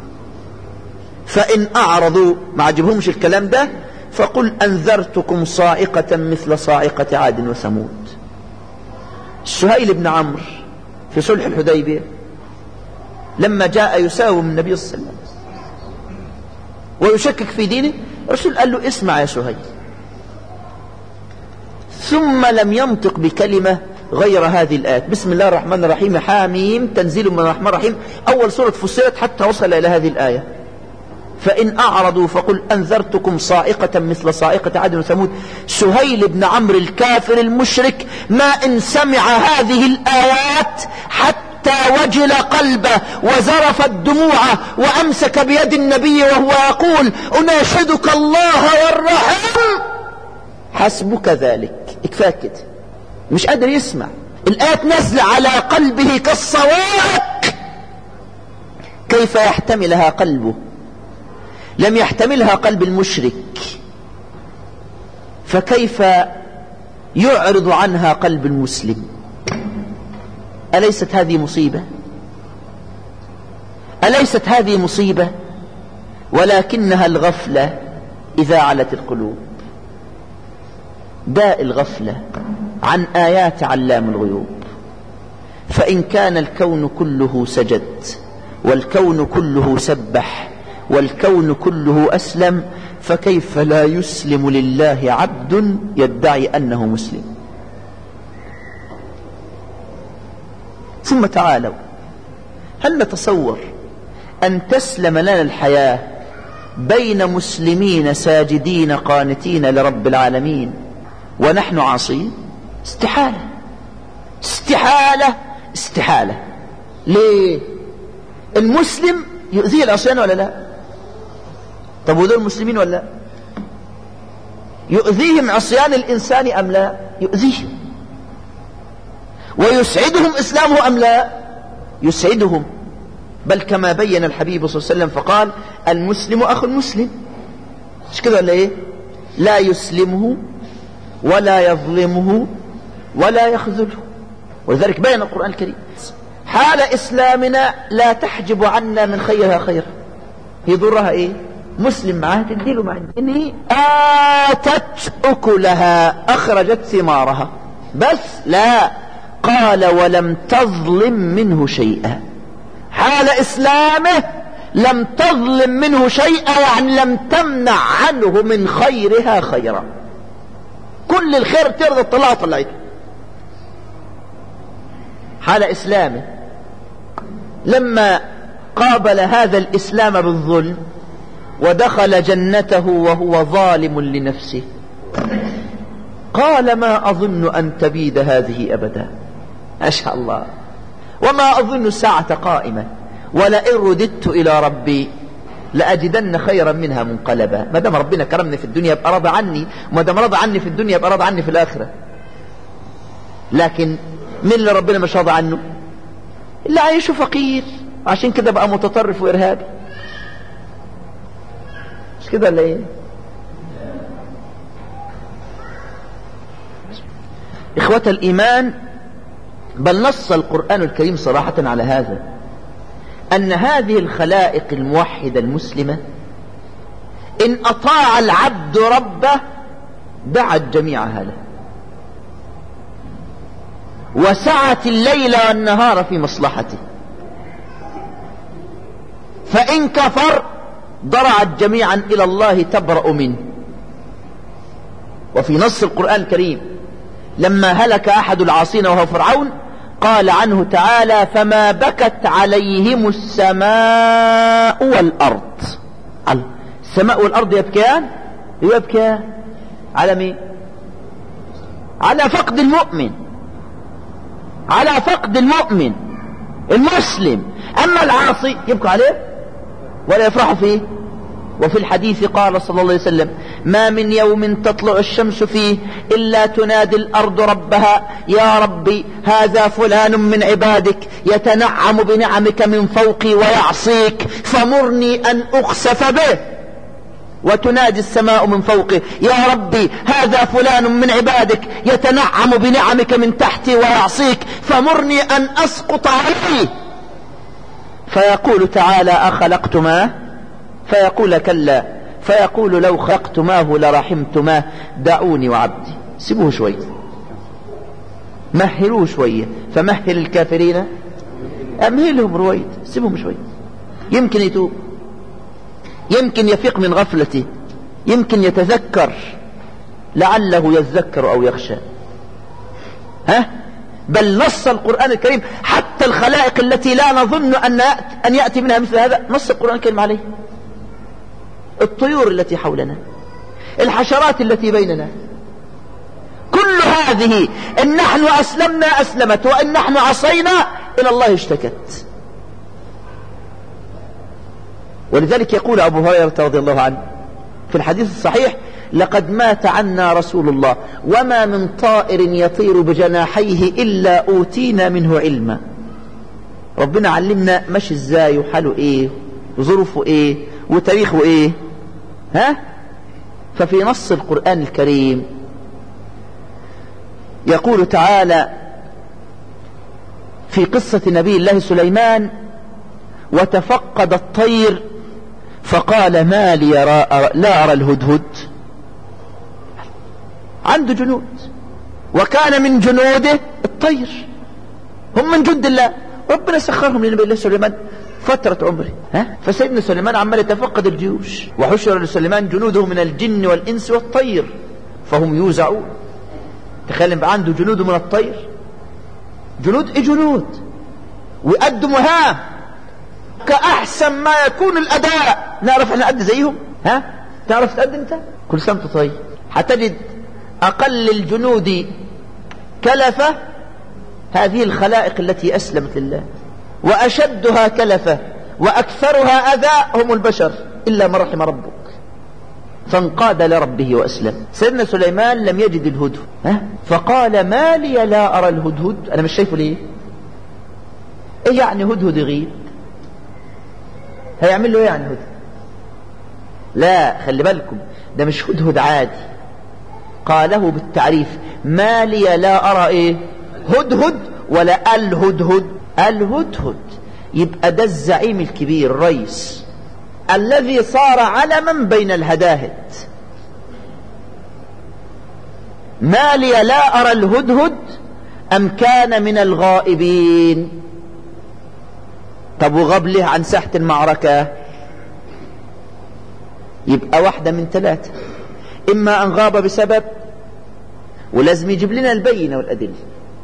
فإن أعرضوا ما عجبهمش الكلام ده فقل أنذرتكم صاعقة مثل صاعقة عاد وثمود. سهيل بن عمرو في صلح الحديبية لما جاء يساوم النبي صلى الله عليه وسلم ويشكك في دينه، الرسول قال له اسمع يا سهيل، ثم لم ينطق بكلمة غير هذه الآيات بسم الله الرحمن الرحيم حاميم تنزيل من الرحمن الرحيم، أول سورة فصلت حتى وصل إلى هذه الآية. فإن أعرضوا فقل أنذرتكم صاعقة مثل صاعقة عاد وثمود. سهيل بن عمرو الكافر المشرك ما إن سمع هذه الآيات حتى وجل قلبه وزرف الدموع وأمسك بيد النبي وهو يقول أناشدك الله والرحم حسبك ذلك، اكفاك كده، مش قادر يسمع. الآيات نزل على قلبه كالصواعق، كيف يحتملها قلبه؟ لم يحتملها قلب المشرك، فكيف يعرض عنها قلب المسلم؟ أليست هذه مصيبة؟ أليست هذه مصيبة؟ ولكنها الغفلة إذا علت القلوب، داء الغفلة عن آيات علام الغيوب. فإن كان الكون كله سجد والكون كله سبح والكون كله أسلم، فكيف لا يسلم لله عبد يدعي أنه مسلم؟ ثم تعالوا، هل نتصور أن تسلم لنا الحياة بين مسلمين ساجدين قانتين لرب العالمين ونحن عاصين؟ استحالة استحالة استحالة. ليه؟ المسلم يؤذيه العصيان ولا لا؟ طب ودول المسلمين ولا لا؟ يؤذيهم عصيان الإنسان أم لا؟ يؤذيهم. ويسعدهم إسلامه أم لا؟ يسعدهم. بل كما بين الحبيب صلى الله عليه وسلم فقال المسلم أخو المسلم، مش كده ولا إيه؟ لا يسلمه ولا يظلمه ولا يخذله. ولذلك بين القرآن الكريم حال إسلامنا لا تحجب عنا من خيرها خير. يضرها إيه؟ مسلم معها تديله معه إن هي آتت أكلها أخرجت ثمارها، بس لا، قال ولم تظلم منه شيئا. حال إسلامه لم تظلم منه شيئا، يعني لم تمنع عنه من خيرها خيرا. كل الخير ترضى تطلعه طلعته. حال إسلامه لما قابل هذا الإسلام بالظلم ودخل جنته وهو ظالم لنفسه قال ما أظن أن تبيد هذه أبدا، ما شاء الله، وما أظن الساعة قائمة ولئن رددت إلى ربي لأجدن خيرا منها منقلبا. ما دام ربنا كرمني في الدنيا يبقى رضى عني، وما دام رضى عني في الدنيا يبقى رضى عني في الآخرة. لكن من اللي ربنا مش راضى عنه؟ اللي عايشه فقير، عشان كده بقى متطرف وإرهابي، مش كده ولا ايه؟ إخوة الإيمان، بل نص القرآن الكريم صراحة على هذا، أن هذه الخلائق الموحدة المسلمة إن أطاع العبد ربه دعت جميعها له، وسعت الليل والنهار في مصلحته، فإن كفر ضرعت جميعا إلى الله تبرأ منه. وفي نص القرآن الكريم لما هلك أحد العاصين وهو فرعون قال عنه تعالى فما بكت عليهم السماء والأرض. السماء والأرض يبكيان، يبكيان على مين؟ على فقد المؤمن، على فقد المؤمن المسلم. أما العاصي يبكى عليه ولا يفرح فيه. وفي الحديث قال صلى الله عليه وسلم: ما من يوم تطلع الشمس فيه إلا تنادي الأرض ربها: يا ربي هذا فلان من عبادك يتنعم بنعمك من فوقي ويعصيك فمرني أن أخسف به. وتنادي السماء من فوقه: يا ربي هذا فلان من عبادك يتنعم بنعمك من تحتي ويعصيك فمرني أن أسقط عليه. فيقول تعالى: أخلقتماه؟ فيقول: كلا. فيقول: لو خلقتماه لرحمتماه. دعوني وعبدي، سيبوه شوية، مهلوه شوية. فمهل الكافرين أمهلهم رويد، سيبهم شوية، يمكن يتوب، يمكن يفيق من غفلته، يمكن يتذكر، لعله يذكر أو يخشى. بل نص القرآن الكريم حتى الخلائق التي لا نظن أن يأتي منها مثل هذا، نص القرآن الكريم عليه. الطيور التي حولنا، الحشرات التي بيننا، كل هذه إن نحن أسلمنا أسلمت، وإن نحن عصينا إلى الله اشتكت. ولذلك يقول أبو هريرة رضي الله عنه في الحديث الصحيح: لقد مات عنا رسول الله وما من طائر يطير بجناحيه إلا أوتينا منه علما. ربنا علمنا ماشي ازاي وحاله ايه وظروفه ايه وتاريخه ايه. ففي نص القرآن الكريم يقول تعالى في قصة نبي الله سليمان: وتفقد الطير فقال: ما لي لا أرى الهدهد. عنده جنود، وكان من جنوده الطير، هم من جند الله، ربنا سخرهم لنبي الله سليمان فترة عمره. فسيدنا سليمان عمال يتفقد الجيوش، وحشر لسليمان جنوده من الجن والإنس والطير فهم يوزعون. تخيل بقى عنده جنوده من الطير، جنود ويقدم مهام كأحسن ما يكون الأداء. نعرف احنا نأدي زيهم؟ تعرف تأدي انت؟ كل سنة وانت طيب. هتجد أقل الجنود كلفة هذه الخلائق التي أسلمت لله، وأشدها كلفة وأكثرها أذى هم البشر إلا من رحم ربك، فانقاد لربه وأسلم. سيدنا سليمان لم يجد الهدهد، فقال: ما لي لا أرى الهدهد، أنا مش شايفه ليه؟ إيه يعني هدهد يغيب؟ هيعمل له ايه يعني هدهد؟ لا، خلي بالكم، ده مش هدهد عادي، قاله بالتعريف: ما لي لا أرى ايه؟ هدهد ولا الهدهد. الهدهد يبقى ده الزعيم الكبير، الرئيس الذي صار علما بين الهداهد. ما لي لا أرى الهدهد أم كان من الغائبين. طب وغاب له عن ساحة المعركة؟ يبقى واحدة من ثلاثة: إما أن غاب بسبب، ولازم يجيب لنا البينة والأدلة،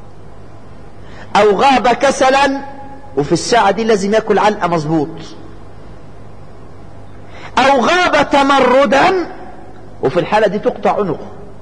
أو غاب كسلا وفي الساعة دي لازم يأكل علقة مظبوط، أو غاب تمردا وفي الحالة دي تقطع عنقه.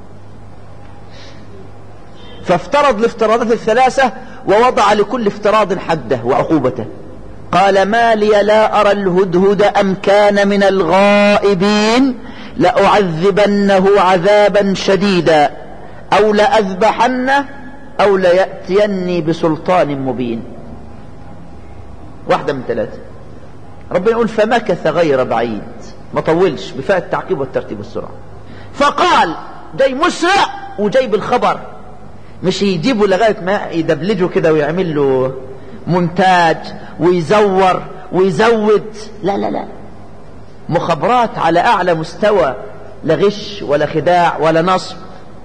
فافترض الافتراضات الثلاثة ووضع لكل افتراض حده وعقوبته. قال: ما لي لا أرى الهدهد أم كان من الغائبين لأعذبنه عذابا شديدا أو لأذبحنه أو ليأتيني بسلطان مبين. واحدة من ثلاثة. ربنا يقول: فمكث غير بعيد، ما طولش، بفاء التعقيب والترتيب والسرعة. فقال: جاي مسرع وجاي بالخبر، مش يجيبه لغاية ما يدبلجه كده ويعمل له مونتاج ويزور ويزود، لا لا لا، مخابرات على أعلى مستوى، لا غش ولا خداع ولا نصب.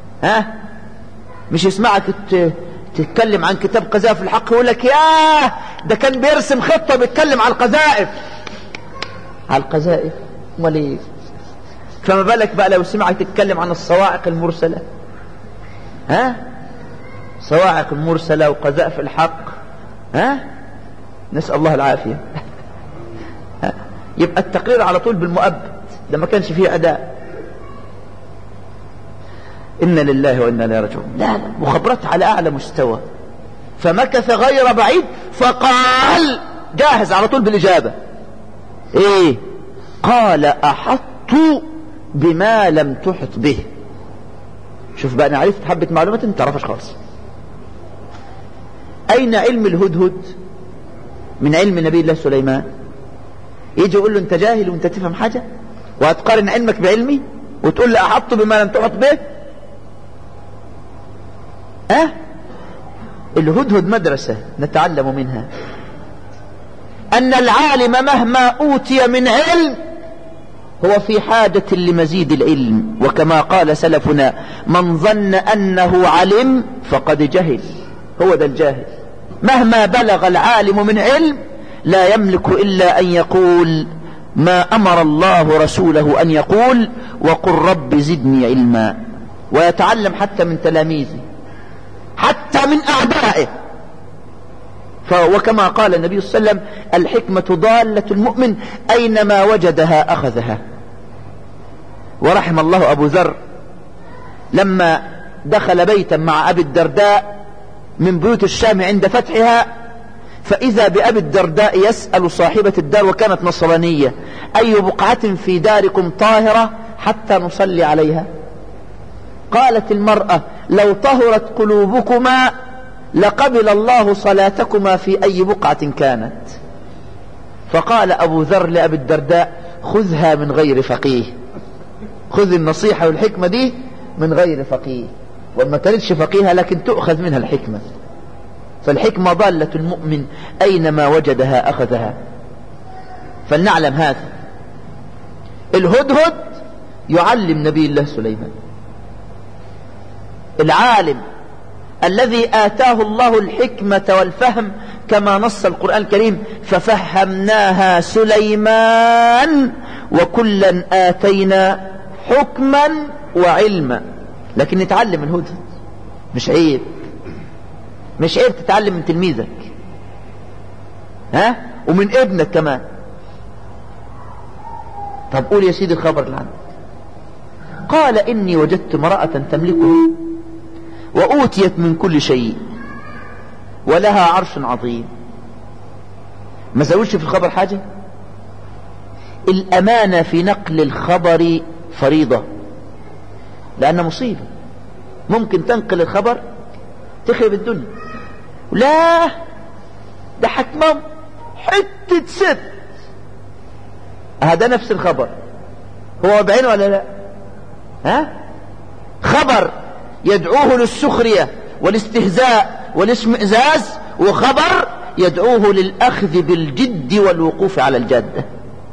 مش يسمعك تتكلم عن كتاب قذائف الحق يقول لك: ياه ده كان بيرسم خطة بيتكلم على القذائف. على القذائف؟ امال ايه؟ فما بالك بقى لو سمعك تتكلم عن الصواعق المرسلة، صواعق المرسلة وقذائف الحق، نسأل الله العافية. يبقى التقرير على طول بالمؤبد، ده ما كانش فيه أداء. إنا لله وإنا إليه راجعون. لا مخابرات على أعلى مستوى. فمكث غير بعيد فقال، جاهز على طول بالإجابة، إيه؟ قال أحطت بما لم تحط به. شوف بقى، أنا عرفت حبة معلومات أنت تعرفش خالص. أين علم الهدهد من علم نبي الله سليمان؟ يجي يقول له أنت جاهل وأنت تفهم حاجة وهتقارن علمك بعلمي وتقول لي أحط بما لم تحط به؟ الهدهد مدرسة نتعلم منها أن العالم مهما أوتي من علم هو في حاجة لمزيد العلم. وكما قال سلفنا: من ظن أنه علم فقد جهل. هو ده الجاهل. مهما بلغ العالم من علم لا يملك إلا أن يقول ما أمر الله رسوله أن يقول: وقل رب زدني علما. ويتعلم حتى من تلاميذه، حتى من أعدائه. وكما قال النبي صلى الله عليه وسلم: الحكمة ضالة المؤمن أينما وجدها أخذها. ورحم الله أبو ذر لما دخل بيتا مع أبي الدرداء من بيوت الشام عند فتحها، فإذا بأبي الدرداء يسأل صاحبة الدار وكانت نصرانية: أي بقعة في داركم طاهرة حتى نصلي عليها؟ قالت المرأة: لو طهرت قلوبكما لقبل الله صلاتكما في أي بقعة كانت. فقال أبو ذر لأبي الدرداء: خذها من غير فقيه. خذ النصيحة والحكمة دي من غير فقيه. وما كانتش فقيهة لكن تؤخذ منها الحكمة. فالحكمة ضالة المؤمن أينما وجدها أخذها. فلنعلم هذا. الهدهد يعلم نبي الله سليمان. العالم الذي آتاه الله الحكمة والفهم كما نص القرآن الكريم: ففهمناها سليمان وكلا آتينا حكما وعلما. لكن نتعلم الهدهد، مش عيب. مش عيب تتعلم من تلميذك، ومن ابنك كمان. طب قول يا سيدي الخبر اللي عندك. قال: إني وجدت امرأة تملكه وأوتيت من كل شيء ولها عرش عظيم. ما زودش في الخبر حاجة. الأمانة في نقل الخبر فريضة، لأنه مصيبة. ممكن تنقل الخبر تخرب الدنيا. لا، ده حكمة حتة ست. هذا نفس الخبر، هو بعينه ولا لا؟ خبر يدعوه للسخرية والاستهزاء والاشمئزاز، وخبر يدعوه للأخذ بالجد والوقوف على الجادة.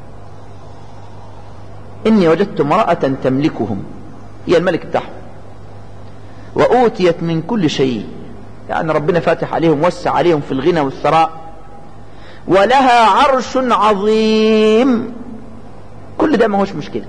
إني وجدت امرأة تملكهم، هي الملك بتاعهم، وأوتيت من كل شيء، يعني ربنا فاتح عليهم، وسع عليهم في الغنى والثراء، ولها عرش عظيم. كل ده ما هوش مشكلة.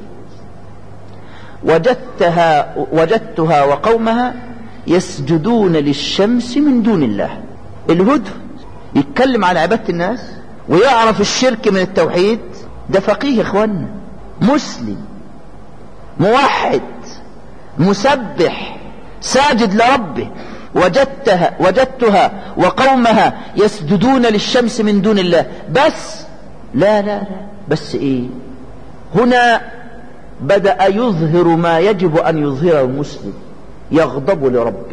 وجدتها وقومها يسجدون للشمس من دون الله. الهدهد يتكلم عن عبادة الناس ويعرف الشرك من التوحيد. ده فقيه يا اخوانا، مسلم موحد مسبح ساجد لربه. وجدتها وقومها يسجدون للشمس من دون الله. بس لا بس ايه؟ هنا بدأ يظهر ما يجب أن يظهره المسلم، يغضب لربه.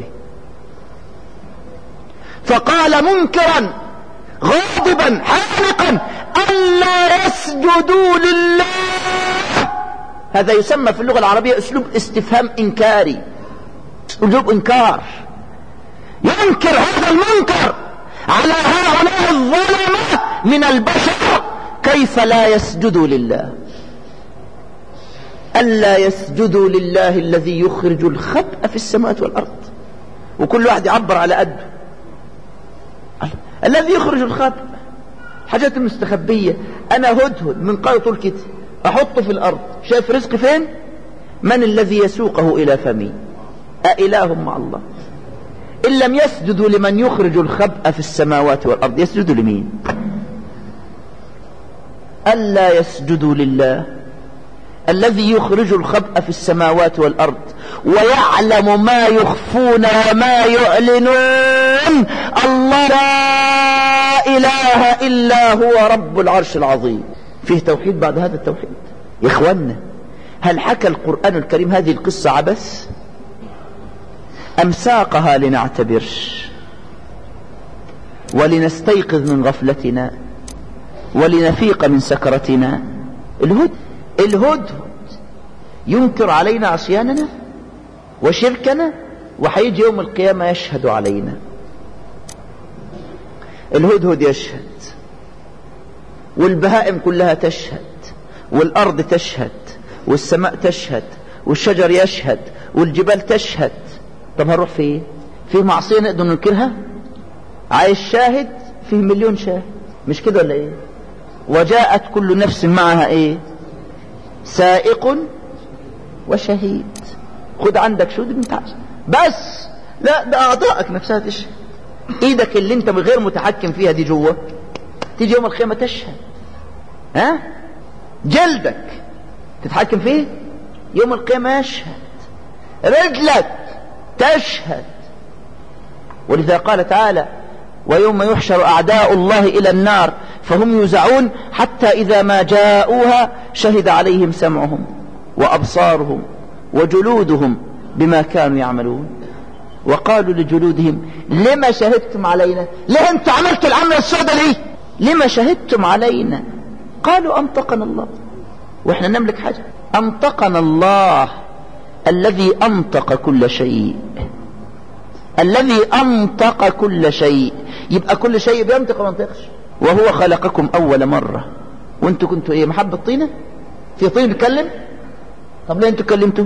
فقال منكرا غاضبا حانقا: ألا يسجدوا لله. هذا يسمى في اللغة العربية أسلوب استفهام إنكاري، أسلوب إنكار. ينكر هذا المنكر على هؤلاء الظلمة من البشر كيف لا يسجدوا لله. ألا يسجدوا لله الذي يخرج الخبء في السماوات والأرض. وكل واحد يعبر على قده. الذي يخرج الخبء، حاجات المستخبية. أنا هدهد من قال طول كده أحطه في الأرض، شايف رزق فين؟ من الذي يسوقه إلى فمي؟ أإله مع الله؟ إن لم يسجدوا لمن يخرج الخبء في السماوات والأرض يسجدوا لمين؟ ألا يسجدوا لله الذي يخرج الخبأ في السماوات والأرض ويعلم ما يخفون وما يعلنون، الله لا إله إلا هو رب العرش العظيم. فيه توحيد بعد هذا التوحيد يا إخوانا. هل حكى القرآن الكريم هذه القصة عبث أم ساقها لنعتبر ولنستيقظ من غفلتنا ولنفيق من سكرتنا؟ الهدهد ينكر علينا عصياننا وشركنا، وحيجي يوم القيامة يشهد علينا. الهدهد يشهد، والبهائم كلها تشهد، والأرض تشهد، والسماء تشهد، والشجر يشهد، والجبال تشهد. طب هنروح فيه؟ فيه معصية نقدر ننكرها؟ عايز شاهد فيه مليون شاهد، مش كده ولا ايه؟ وجاءت كل نفس معها ايه؟ سائق وشهيد. خد عندك شهود انت عايز، بس لا ده اعضائك نفسها تشهد. ايدك اللي انت غير متحكم فيها دي جوه تيجي يوم القيامة تشهد. ها؟ جلدك تتحكم فيه يوم القيامة يشهد. رجلك تشهد. ولذا قال تعالى: ويوم يحشر أعداء الله إلى النار فهم يوزعون حتى إذا ما جاءوها شهد عليهم سمعهم وأبصارهم وجلودهم بما كانوا يعملون. وقالوا لجلودهم: لما شهدتم علينا؟ ليه انتوا عملتوا العملة السوداء ليه؟ لما شهدتم علينا؟ قالوا أنطقنا الله. وإحنا نملك حاجة؟ أنطقنا الله الذي أنطق كل شيء، الذي أنطق كل شيء. يبقى كل شيء بينطق وما ينطقش. وهو خلقكم أول مرة وانتوا كنتوا ايه؟ محبة طينة؟ في طين بيتكلم؟ طب ليه انتوا اتكلمتوا؟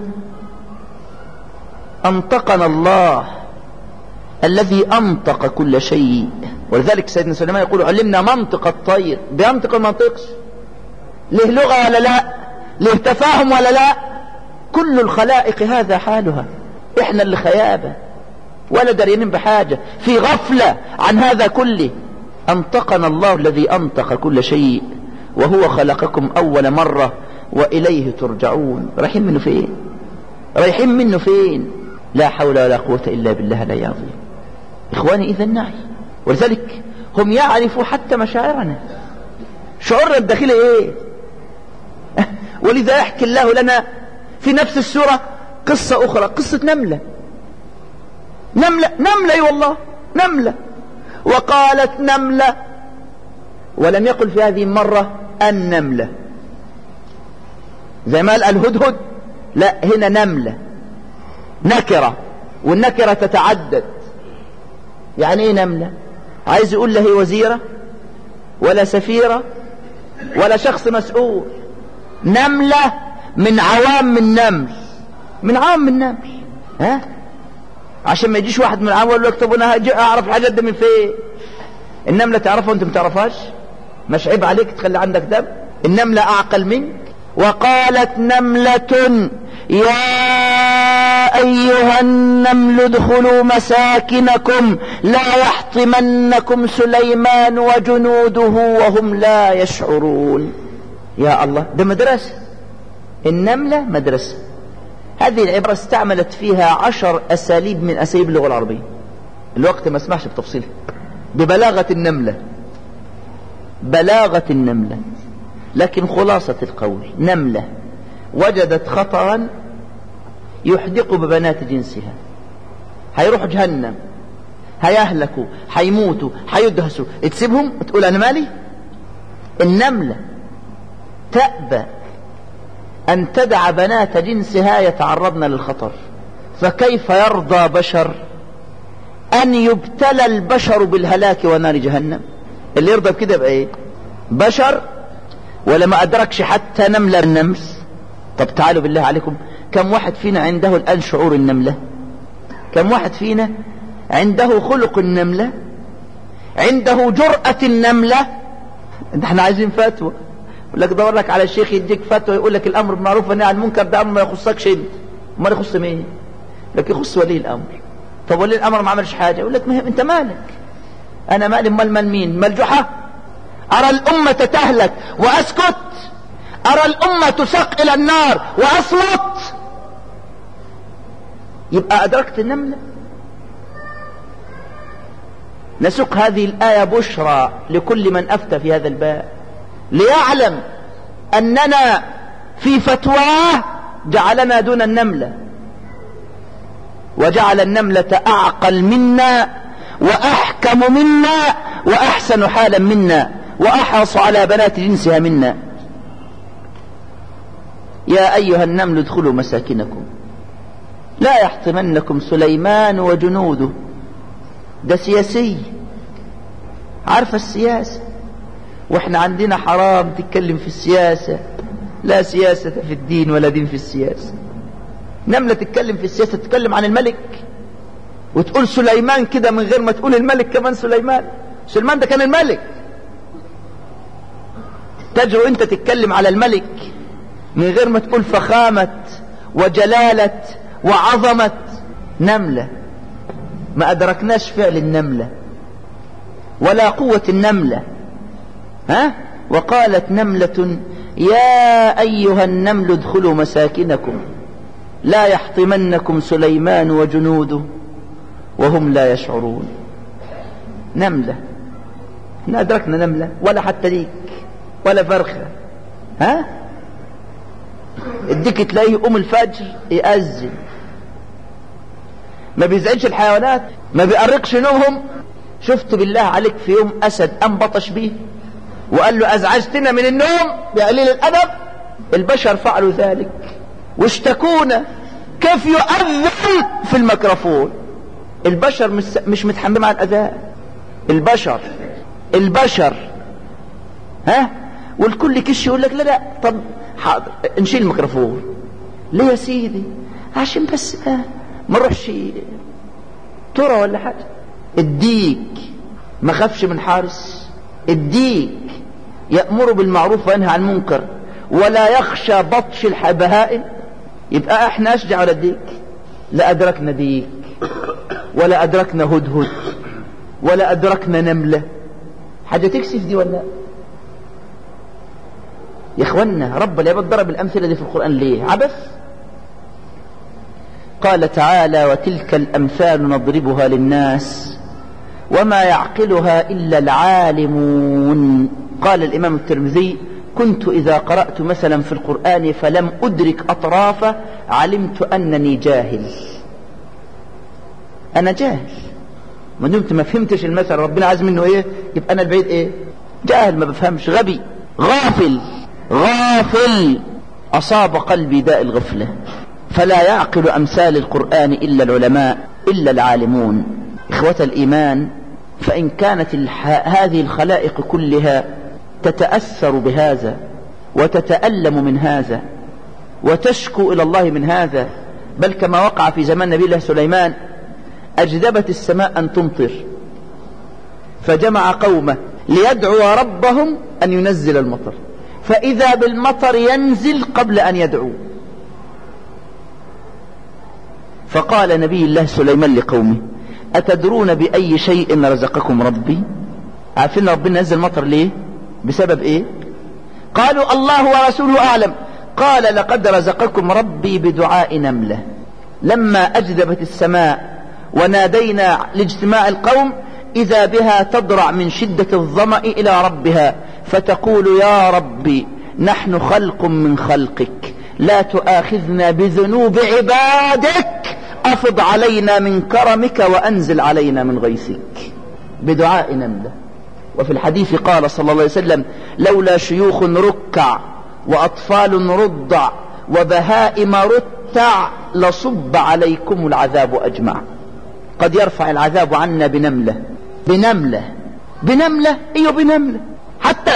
أنطقنا الله الذي أنطق كل شيء. ولذلك سيدنا سليمان يقول: علمنا منطق الطير. بينطق وما ينطقش. له لغة ولا لا؟ له تفاهم ولا لا؟ كل الخلائق هذا حالها. احنا اللي خيابة ولا داريين بحاجة، في غفلة عن هذا كله. أنطقنا الله الذي أنطق كل شيء وهو خلقكم أول مرة وإليه ترجعون. رايحين منه فين؟ رايحين منه فين؟ لا حول ولا قوة إلا بالله العلي العظيم. إخواني إذا نعي. ولذلك هم يعرفوا حتى مشاعرنا، شعورنا الداخلي إيه. ولذا يحكي الله لنا في نفس السورة قصة أخرى، قصة نملة. نملة أي والله نملة. وقالت نملة، ولم يقل في هذه المرة النملة زي ما قال الهدهد، لا هنا نملة نكرة، والنكرة تتعدد. يعني ايه نملة؟ عايز يقول لا هي وزيرة ولا سفيرة ولا شخص مسؤول. نملة من عوام النمل، من عوام النمل. ها؟ عشان ما يجيش واحد من العوام يقول لك: طب انا اعرف الحاجات دي من فين؟ النملة تعرفها وانت ما تعرفهاش؟ مش عيب عليك تخلي عندك دم؟ النملة اعقل منك. وقالت نملة يا أيها النمل ادخلوا مساكنكم لا يحطمنكم سليمان وجنوده وهم لا يشعرون. يا الله، ده مدرسة. النملة مدرسة. هذه العبارة استعملت فيها 10 أساليب من أساليب اللغة العربية. الوقت ما اسمحش بتفصيلها. ببلاغة النملة، بلاغة النملة. لكن خلاصة القول: نملة وجدت خطرا يحدق ببنات جنسها، هيروحوا جهنم، هيهلكوا، هيموتوا، هيدهسوا، تسيبهم تقول أنا مالي؟ النملة تأبى أن تدع بنات جنسها يتعرضن للخطر. فكيف يرضى بشر أن يبتلى البشر بالهلاك ونار جهنم؟ اللي يرضى بكده يبقى ايه؟ بشر ولا ما أدركش حتى نملة النمل. طب تعالوا بالله عليكم، كم واحد فينا عنده الآن شعور النملة؟ كم واحد فينا عنده خلق النملة؟ عنده جرأة النملة؟ احنا عايزين فتوى. يقول لك دور لك على الشيخ يديك فتوى، يقول لك الأمر بالمعروف والنهي عن المنكر ده أمر ما يخصكش انت. امال يخص مين؟ لك يخص ولي الأمر. طب ولي الأمر ما عملش حاجة، يقول لك انت مالك؟ أنا مالي؟ مال مين؟ مال جحا؟ أرى الأمة تهلك وأسكت؟ أرى الأمة تساق إلى النار وأصمت، يبقى أدركت النملة. نسوق هذه الآية بشرى لكل من أفتى في هذا الباب، ليعلم أننا في فتواه جعلنا دون النملة، وجعل النملة أعقل منا وأحكم منا وأحسن حالا منا وأحرص على بنات جنسها منا. يا أيها النمل ادخلوا مساكنكم لا يحطمنكم سليمان وجنوده. ده سياسي، عارفة السياسة، واحنا عندنا حرام تتكلم في السياسة، لا سياسة في الدين ولا دين في السياسة. نملة تتكلم في السياسة، تتكلم عن الملك وتقول سليمان كده من غير ما تقول الملك كمان. سليمان ده كان الملك. تجرؤ انت تتكلم على الملك من غير ما تقول فخامة وجلالة وعظمة نملة. ما أدركناش فعل النملة ولا قوة النملة. وقالت نملة يا أيها النمل ادخلوا مساكنكم لا يحطمنكم سليمان وجنوده وهم لا يشعرون. نملة، احنا أدركنا نملة ولا حتى ديك ولا فرخة. الديك تلاقيه يقوم الفجر يأذن، ما بيزعجش الحيوانات، ما بيقرقش نومهم. شفت بالله عليك في يوم أسد قام بطش بيه وقال له أزعجتنا من النوم بقليل الأدب؟ البشر فعلوا ذلك واشتكونا كيف يؤذن في الميكروفون. البشر مش متحملين على الأذى. البشر والكل كش يقول لك لا طب حاضر نشيل الميكروفون. ليه يا سيدي؟ عشان بس ما نروحش ترى ولا حاجة. الديك ما خافش من حارس. الديك يأمر بالمعروف وينهى عن المنكر ولا يخشى بطش البهائم. يبقى احنا اشجع على الديك؟ لا أدركنا ديك ولا أدركنا هدهد ولا أدركنا نملة. حاجة تكسف دي ولا؟ يا اخوانا رب العباد ضرب الأمثلة دي في القرآن ليه؟ عبث. قال تعالى وتلك الأمثال نضربها للناس وما يعقلها إلا العالمون. قال الإمام الترمذي كنت إذا قرأت مثلا في القرآن فلم أدرك أطرافه علمت أنني جاهل. أنا جاهل، ما دمت ما فهمتش المثل ربنا عايز منه إيه يبقى أنا البعيد جاهل، ما بفهمش، غبي، غافل. أصاب قلبي داء الغفلة. فلا يعقل أمثال القرآن إلا العلماء إلا العالمون. إخوة الإيمان، فإن كانت هذه الخلائق كلها تتأثر بهذا وتتألم من هذا وتشكو إلى الله من هذا، بل كما وقع في زمان نبي الله سليمان أجدبت السماء أن تمطر فجمع قومه ليدعوا ربهم أن ينزل المطر، فإذا بالمطر ينزل قبل أن يدعوا. فقال نبي الله سليمان لقومه أتدرون بأي شيء رزقكم ربي؟ عارفين ربنا نزل المطر ليه؟ بسبب إيه؟ قالوا الله ورسوله أعلم. قال لقد رزقكم ربي بدعاء نملة لما أجدبت السماء ونادينا لاجتماع القوم إذا بها تضرع من شدة الظمأ إلى ربها فتقول يا ربي نحن خلق من خلقك لا تؤاخذنا بذنوب عبادك أفض علينا من كرمك وأنزل علينا من غيثك. بدعاء نملة. وفي الحديث قال صلى الله عليه وسلم لولا شيوخ ركع وأطفال رضع وبهائم رتع لصب عليكم العذاب أجمع. قد يرفع العذاب عنا بنملة. ايوه بنملة. حتى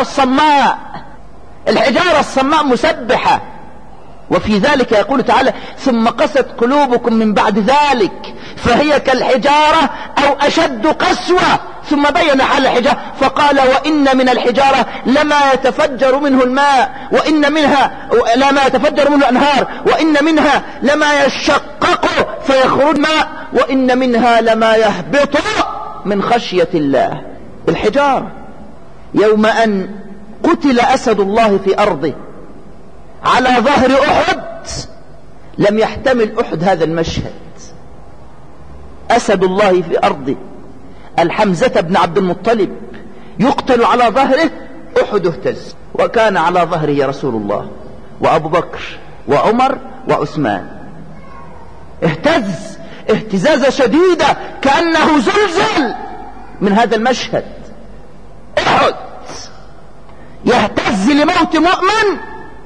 الحجارة الصماء مسبحة. وفي ذلك يقول تعالى ثم قست قلوبكم من بعد ذلك فهي كالحجارة أو أشد قسوة. ثم بين حال الحجارة فقال وإن من الحجارة لما يتفجر منه الماء وإن منها لما يتفجر منه الأنهار وإن منها لما يشقق فيخرج ماء وإن منها لما يهبط من خشية الله. الحجارة. يوم أن قتل أسد الله في أرضه على ظهر أحد لم يحتمل أحد هذا المشهد. أسد الله في أرضه، الحمزة بن عبد المطلب يقتل على ظهره، أحد اهتز، وكان على ظهره رسول الله وأبو بكر وعمر وعثمان. اهتز اهتزازة شديدة كأنه زلزل من هذا المشهد. أحد يهتز لموت مؤمن،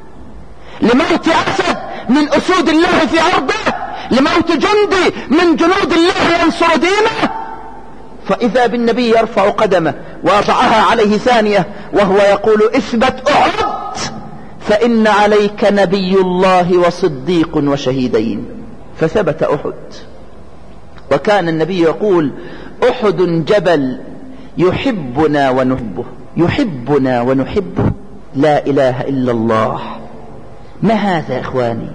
لموت أسد من أسود الله في أرضه، لموت جندي من جنود الله ينصر دينه. فإذا بالنبي يرفع قدمه ويضعها عليه ثانية وهو يقول اثبت أحد فإن عليك نبي الله وصديق وشهيدين. فثبت أحد، وكان النبي يقول أحد جبل يحبنا ونحبه، يحبنا ونحبه، لا إله إلا الله. ما هذا يا إخواني؟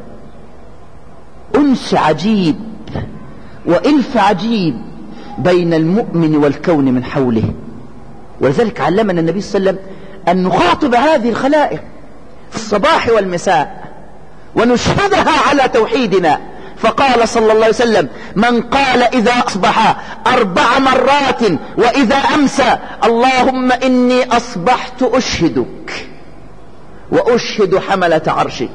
أنس عجيب وإلف عجيب بين المؤمن والكون من حوله. ولذلك علمنا النبي صلى الله عليه وسلم أن نخاطب هذه الخلائق في الصباح والمساء ونشهدها على توحيدنا. فقال صلى الله عليه وسلم من قال إذا أصبح 4 مرات وإذا أمسى اللهم إني أصبحت أشهدك وأشهد حملة عرشك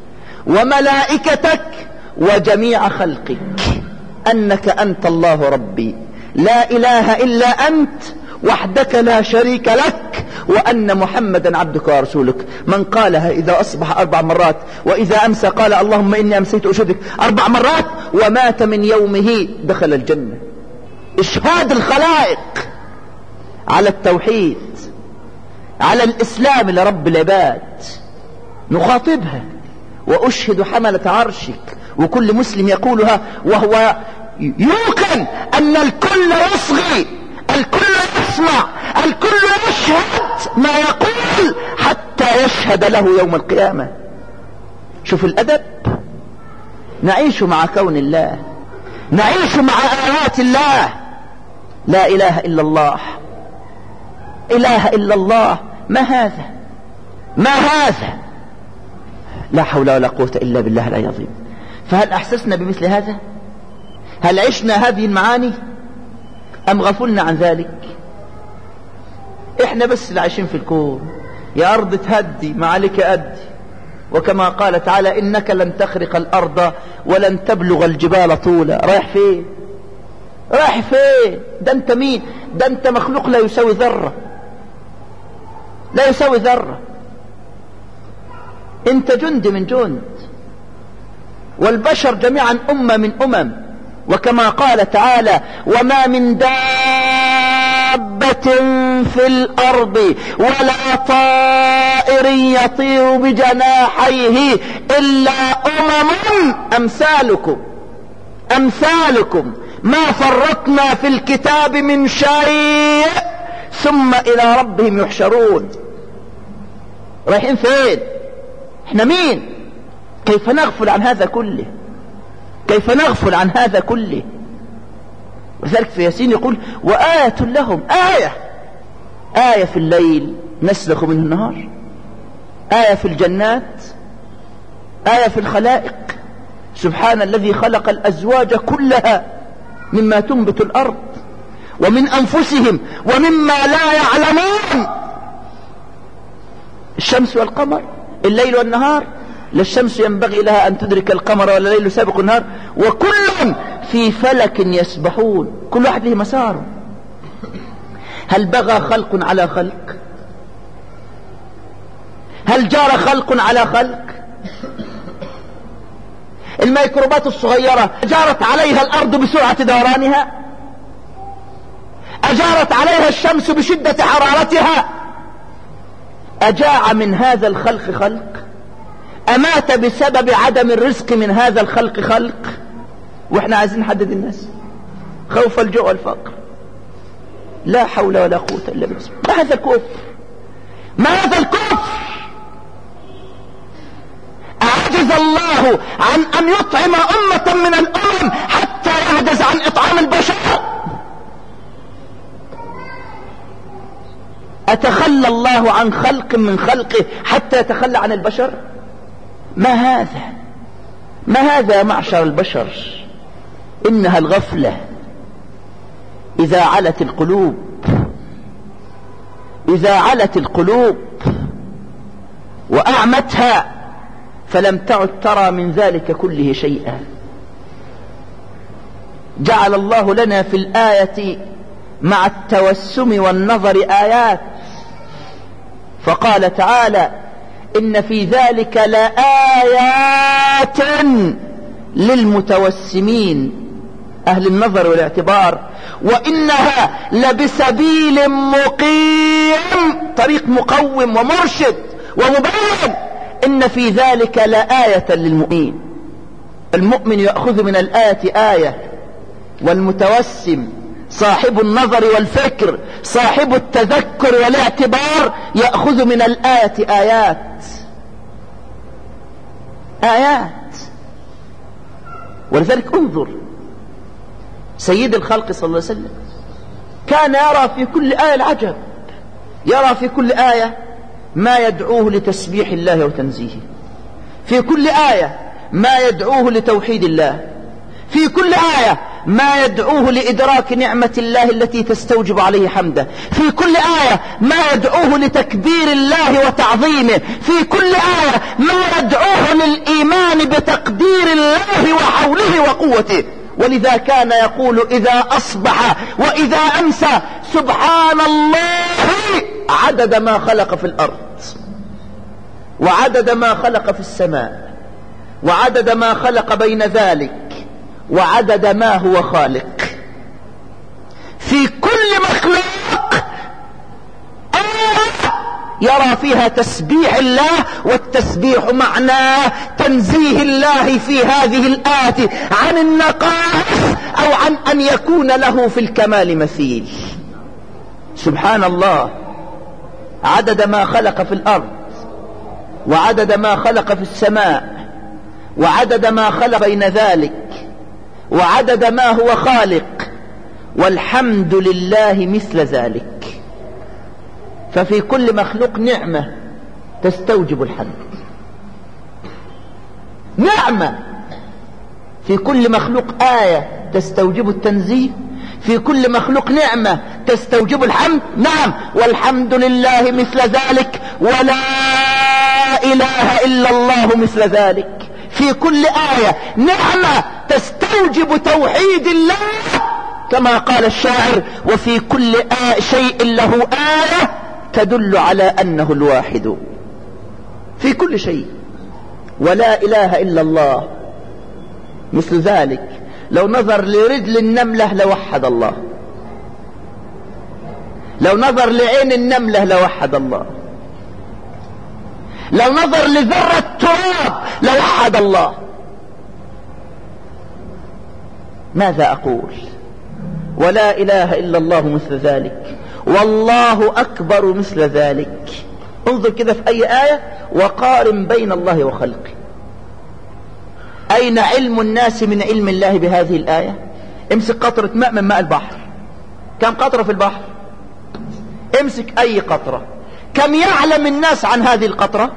وملائكتك وجميع خلقك أنك أنت الله ربي لا إله إلا أنت وحدك لا شريك لك وأن محمدا عبدك ورسولك. من قالها إذا أصبح 4 مرات وإذا أمسى قال اللهم إني أمسيت أشهدك 4 مرات ومات من يومه دخل الجنة. إشهاد الخلائق على التوحيد، على الإسلام لرب العباد. نخاطبها وأشهد حملة عرشك، وكل مسلم يقولها وهو يوقن أن الكل يصغي، الكل يسمع، الكل يشهد ما يقول حتى يشهد له يوم القيامة. شوف الأدب، نعيش مع كون الله، نعيش مع آيات الله. لا إله إلا الله، إله إلا الله. ما هذا؟ ما هذا؟ لا حول ولا قوة إلا بالله العلي العظيم. فهل أحسسنا بمثل هذا؟ هل عشنا هذه المعاني أم غفلنا عن ذلك؟ إحنا بس اللي عايشين في الكون. يا أرض تهدي ما عليك أدي، وكما قال تعالى إنك لن تخرق الأرض ولن تبلغ الجبال طولا. رايح فين؟ رايح فين؟ ده أنت مين؟ ده أنت مخلوق لا يساوي ذرة، لا يساوي ذرة. أنت جند من جند، والبشر جميعا أمة من أمم. وكما قال تعالى وما من دابة في الأرض ولا طائر يطير بجناحيه إلا أمم أمثالكم أمثالكم ما فرطنا في الكتاب من شيء ثم إلى ربهم يحشرون. رايحين فين؟ احنا مين؟ كيف نغفل عن هذا كله؟ كيف نغفل عن هذا كله؟ وذلك في ياسين يقول وآية لهم، آية في الليل نسلخ منه النهار، آية في الجنات، آية في الخلائق. سبحان الذي خلق الأزواج كلها مما تنبت الأرض ومن أنفسهم ومما لا يعلمون. الشمس والقمر، الليل والنهار، لا الشمس ينبغي لها أن تدرك القمر ولا الليل سابق النهار، وكل في فلك يسبحون. كل واحد له مساره. هل بغى خلق على خلق؟ هل جار خلق على خلق؟ الميكروبات الصغيرة جارت عليها الأرض بسرعة دورانها؟ أجارت عليها الشمس بشدة حرارتها؟ أجاع من هذا الخلق خلق؟ أمات بسبب عدم الرزق من هذا الخلق خلق؟ وإحنا عايزين نحدد الناس خوف الجوع والفقر. لا حول ولا قوة إلا بالله. ما هذا الكفر؟ ما هذا الكفر؟ أعجز الله عن أن يطعم أمة من الأمم حتى يعجز عن إطعام البشر؟ أتخلى الله عن خلق من خلقه حتى يتخلى عن البشر؟ ما هذا يا معشر البشر؟ إنها الغفلة إذا علت القلوب وأعمتها فلم تعد ترى من ذلك كله شيئا. جعل الله لنا في الآية مع التوسم والنظر آيات، فقال تعالى: إن في ذلك لآيات للمتوسمين أهل النظر والاعتبار، وإنها لبسبيل مقيم، طريق مقوم ومرشد ومبين. إن في ذلك لآية للمؤمنين. المؤمن يأخذ من الآية آية، والمتوسم صاحب النظر والفكر صاحب التذكر والاعتبار يأخذ من الآية آيات. ولذلك انظر سيد الخلق صلى الله عليه وسلم كان يرى في كل آية العجب، يرى في كل آية ما يدعوه لتسبيح الله وتنزيهه، في كل آية ما يدعوه لتوحيد الله، في كل آية ما يدعوه لإدراك نعمة الله التي تستوجب عليه حمده، في كل آية ما يدعوه لتكبير الله وتعظيمه، في كل آية ما يدعوه للإيمان بتقدير الله وحوله وقوته. ولذا كان يقول إذا أصبح وإذا أمسى: سبحان الله عدد ما خلق في الأرض، وعدد ما خلق في السماء، وعدد ما خلق بين ذلك، وعدد ما هو خالق. في كل مخلوق يرى فيها تسبيح الله، والتسبيح معناه تنزيه الله في هذه الآية عن النقائص أو عن أن يكون له في الكمال مثيل. سبحان الله عدد ما خلق في الأرض، وعدد ما خلق في السماء، وعدد ما خلق بين ذلك، وعدد ما هو خالق، والحمد لله مثل ذلك. ففي كل مخلوق نعمة تستوجب الحمد، نعمة. في كل مخلوق آية تستوجب التنزيه، في كل مخلوق نعمة تستوجب الحمد. نعم، والحمد لله مثل ذلك، ولا إله إلا الله مثل ذلك. في كل آية نعمة تستوجب توحيد الله، كما قال الشاعر: وفي كل شيء له آية تدل على أنه الواحد. في كل شيء. ولا إله إلا الله مثل ذلك. لو نظر لرجل النملة لوحد الله، لو نظر لعين النملة لوحد الله، لو نظر لذرة تراب لوحد الله. ماذا أقول؟ ولا إله إلا الله مثل ذلك، والله أكبر مثل ذلك. انظر كده في أي آية وقارن بين الله وخلقه. أين علم الناس من علم الله بهذه الآية؟ امسك قطرة ماء من ماء البحر، كم قطرة في البحر؟ امسك أي قطرة، كم يعلم الناس عن هذه القطرة؟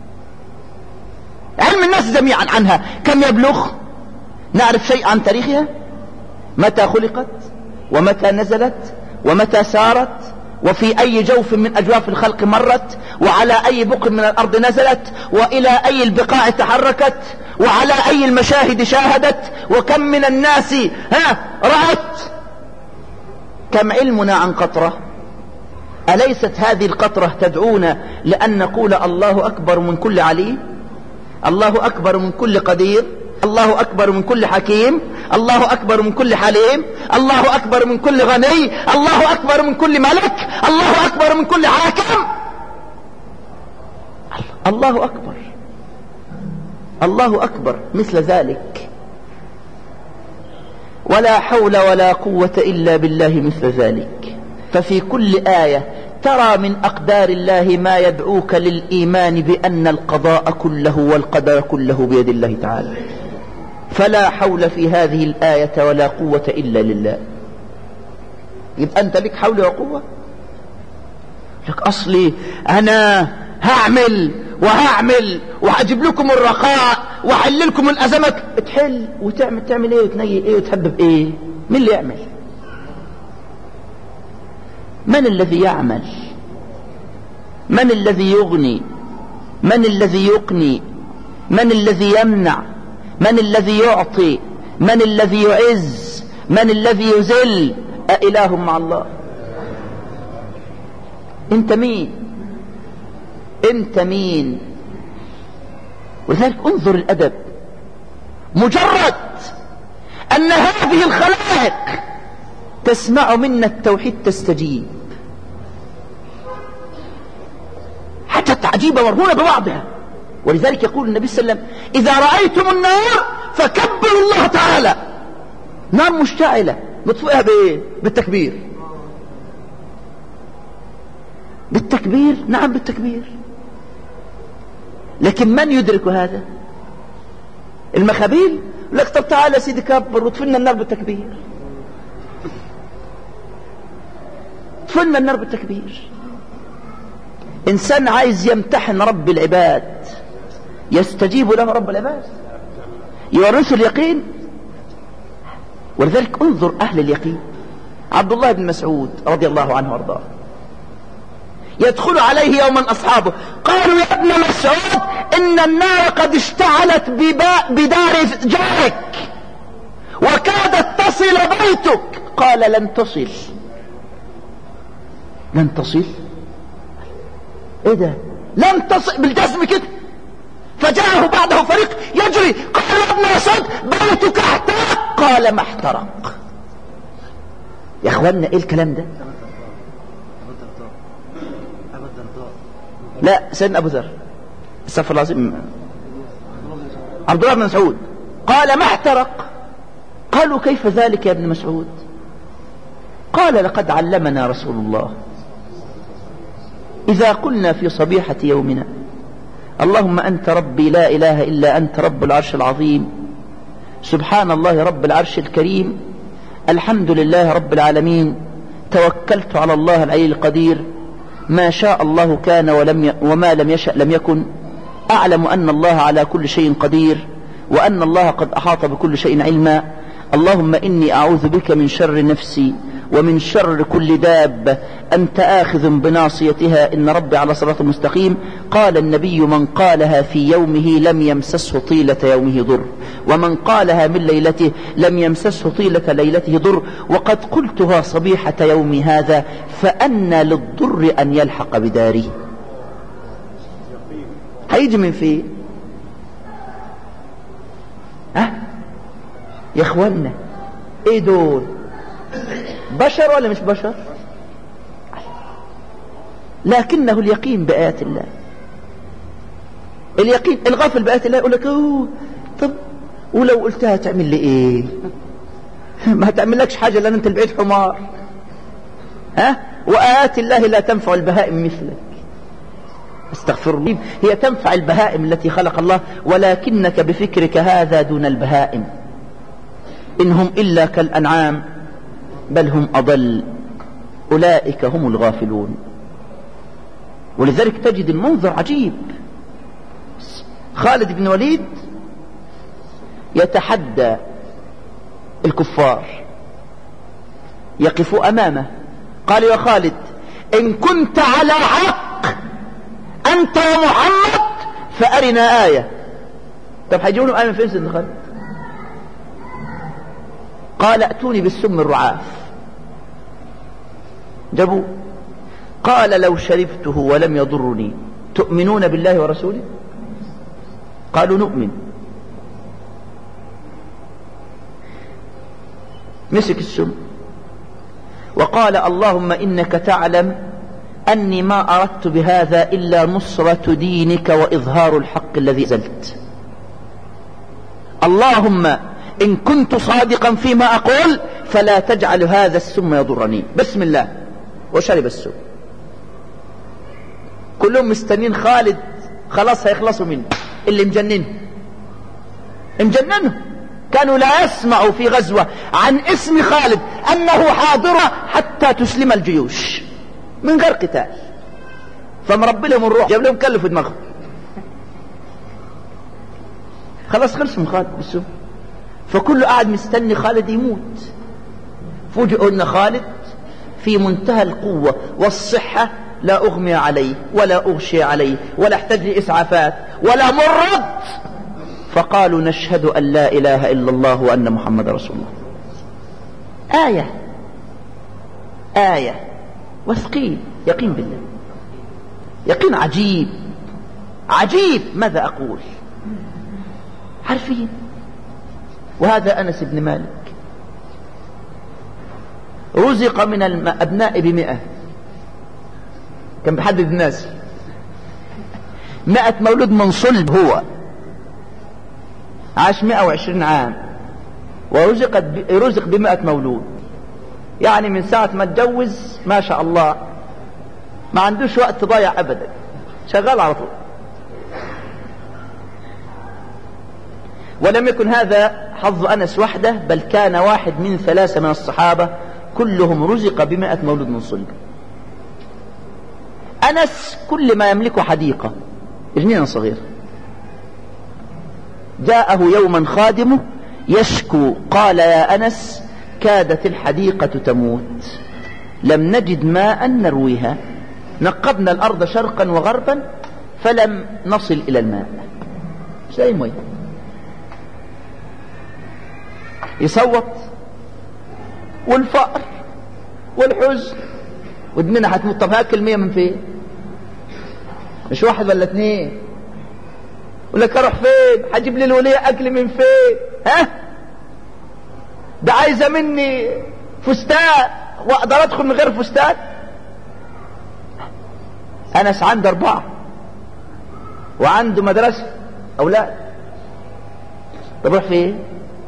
علم الناس جميعا عنها كم يبلغ؟ نعرف شيء عن تاريخها؟ متى خلقت، ومتى نزلت، ومتى سارت، وفي أي جوف من أجواف الخلق مرت، وعلى أي بقع من الأرض نزلت، وإلى أي البقاع تحركت، وعلى أي المشاهد شاهدت، وكم من الناس رأت. كم علمنا عن قطرة؟ أليست هذه القطرة تدعونا لأن نقول الله أكبر من كل عليم، الله أكبر من كل قدير، الله أكبر من كل حكيم، الله أكبر من كل حليم، الله أكبر من كل غني، الله أكبر من كل ملك، الله أكبر من كل حاكم. الله أكبر، الله أكبر مثل ذلك. ولا حول ولا قوة إلا بالله مثل ذلك. ففي كل آية ترى من أقدار الله ما يدعوك للإيمان بأن القضاء كله والقدر كله بيد الله تعالى. فلا حول في هذه الآية ولا قوة إلا لله. يبقى أنت لك حول وقوة؟ لك أصلي أنا هعمل وهعمل وهجيب لكم الرخاء وحل لكم الأزمات. تحل وتعمل ايه وتنيل ايه وتحبب ايه؟ مين اللي يعمل؟ من الذي يعمل؟ من الذي يغني؟ من الذي يقني؟ من الذي يمنع؟ من الذي يعطي؟ من الذي يعز؟ من الذي يذل؟ أإله مع الله؟ انت مين؟ انت مين؟ ولذلك انظر الأدب، مجرد أن هذه الخلائق تسمع منا التوحيد تستجيب. حاجة عجيبة مرهونة ببعضها. ولذلك يقول النبي صلى الله عليه وسلم: إذا رأيتم النار فكبروا الله تعالى. نار مشتعلة نطفئها بإيه؟ بالتكبير. بالتكبير، نعم بالتكبير. لكن من يدرك هذا؟ المخابيل يقول لك: طب تعالى سيدي كبر وطفلنا النار بالتكبير. طفلنا النار بالتكبير. إنسان عايز يمتحن رب العباد يستجيب له رب العباد، يورث اليقين. ولذلك انظر أهل اليقين. عبد الله بن مسعود رضي الله عنه وارضاه، يدخل عليه يوما أصحابه قالوا: يا ابن مسعود إن النار قد اشتعلت بدار جارك وكادت تصل بيتك. قال: لن تصل. لن تصل؟ ايه ده؟ لن تصل بالجزم كده. فجاءه بعده فريق يجري، قال: يا ابن مسعود بيتك احترق. قال: ما احترق. يا اخوانا ايه الكلام ده؟ لا، سيدنا ابو ذر، استغفر الله العظيم، عبد الله بن مسعود قال: ما احترق. قالوا: كيف ذلك يا ابن مسعود؟ قال: لقد علمنا رسول الله إذا قلنا في صبيحة يومنا: اللهم أنت ربي لا إله إلا أنت رب العرش العظيم، سبحان الله رب العرش الكريم، الحمد لله رب العالمين، توكلت على الله العلي القدير، ما شاء الله كان وما لم يشأ لم يكن، أعلم أن الله على كل شيء قدير وأن الله قد أحاط بكل شيء علما، اللهم إني أعوذ بك من شر نفسي ومن شر كل دابة، أنت آخذ بناصيتها، إن ربي على صراط مستقيم. قال النبي: من قالها في يومه لم يمسسه طيلة يومه ضر، ومن قالها من ليلته لم يمسسه طيلة ليلته ضر، وقد قلتها صبيحة يومي هذا، فأنى للضر أن يلحق بداره. هيجي من فين؟ يا اخوانا ايه دول؟ بشر ولا مش بشر؟ لكنه اليقين بآيات الله. اليقين الغافل بآيات الله يقول لك: طب ولو قلتها تعمل لي ايه؟ ما تعمل لكش حاجة لأن انت البعيد حمار. وآيات الله لا تنفع البهائم مثلك. استغفر الله، هي تنفع البهائم التي خلق الله، ولكنك بفكرك هذا دون البهائم. إنهم إلا كالأنعام بل هم أضل، أولئك هم الغافلون. ولذلك تجد المنظر عجيب. خالد بن وليد يتحدى الكفار، يقفوا أمامه، قال: يا خالد إن كنت على حق أنت ومحمد فأرنا آية. طب هيجيبوا لهم آية من فين سيدنا خالد؟ قال: ائتوني بالسم الرعاف. جابوا. قال: لو شربته ولم يضرني تؤمنون بالله ورسوله؟ قالوا: نؤمن. مسك السم وقال: اللهم إنك تعلم أني ما أردت بهذا إلا نصرة دينك وإظهار الحق الذي زلت. اللهم إن كنت صادقا فيما أقول فلا تجعل هذا السم يضرني. بسم الله. وشرب السم. كلهم مستنين خالد خلاص هيخلصوا منه. اللي مجننه كانوا لا يسمعوا في غزوة عن اسم خالد أنه حاضر حتى تسلم الجيوش من غير قتال. فمرب لهم الروح، جاب لهم كلف دماغهم. خلاص خلص من خالد بالسوء، فكله قاعد مستني خالد يموت. فوجئوا ان خالد في منتهى القوة والصحة، لا أغمي عليه ولا أغشي عليه ولا احتاج لإسعافات ولا مرض، فقالوا نشهد أن لا إله إلا الله وأن محمد رسول الله. آية وثقين، يقين بالله، يقين عجيب عجيب. ماذا أقول؟ عارفين؟ وهذا أنس بن مالك رزق من الأبناء ب100، كان بحدد الناس 100 مولود من صلب، هو عاش 120 عام ورزق ب100 مولود، يعني من ساعة ما اتجوز ما شاء الله ما عندوش وقت ضايع أبدا، شغال على طول. ولم يكن هذا حظ أنس وحده، بل كان واحد من 3 من الصحابة كلهم رزق ب100 مولود من صلب. أنس كل ما يملكه حديقة، جنينة صغيرة. جاءه يوما خادمه يشكو، قال يا أنس كادت الحديقة تموت، لم نجد ماء نرويها، نقبنا الأرض شرقا وغربا فلم نصل إلى الماء. شيء مهم يصوت، والفقر والحزن ودمنا هتموت. طب هاكل 100 من فين؟ مش 1 ولا 2. يقول لك اروح فين؟ هجيب لي الولية اكل من فين؟ ها؟ ده عايزة مني فستان واقدر ادخل من غير فستان؟ أنس عنده 4 وعنده مدرسة أولاد، طب روح فين؟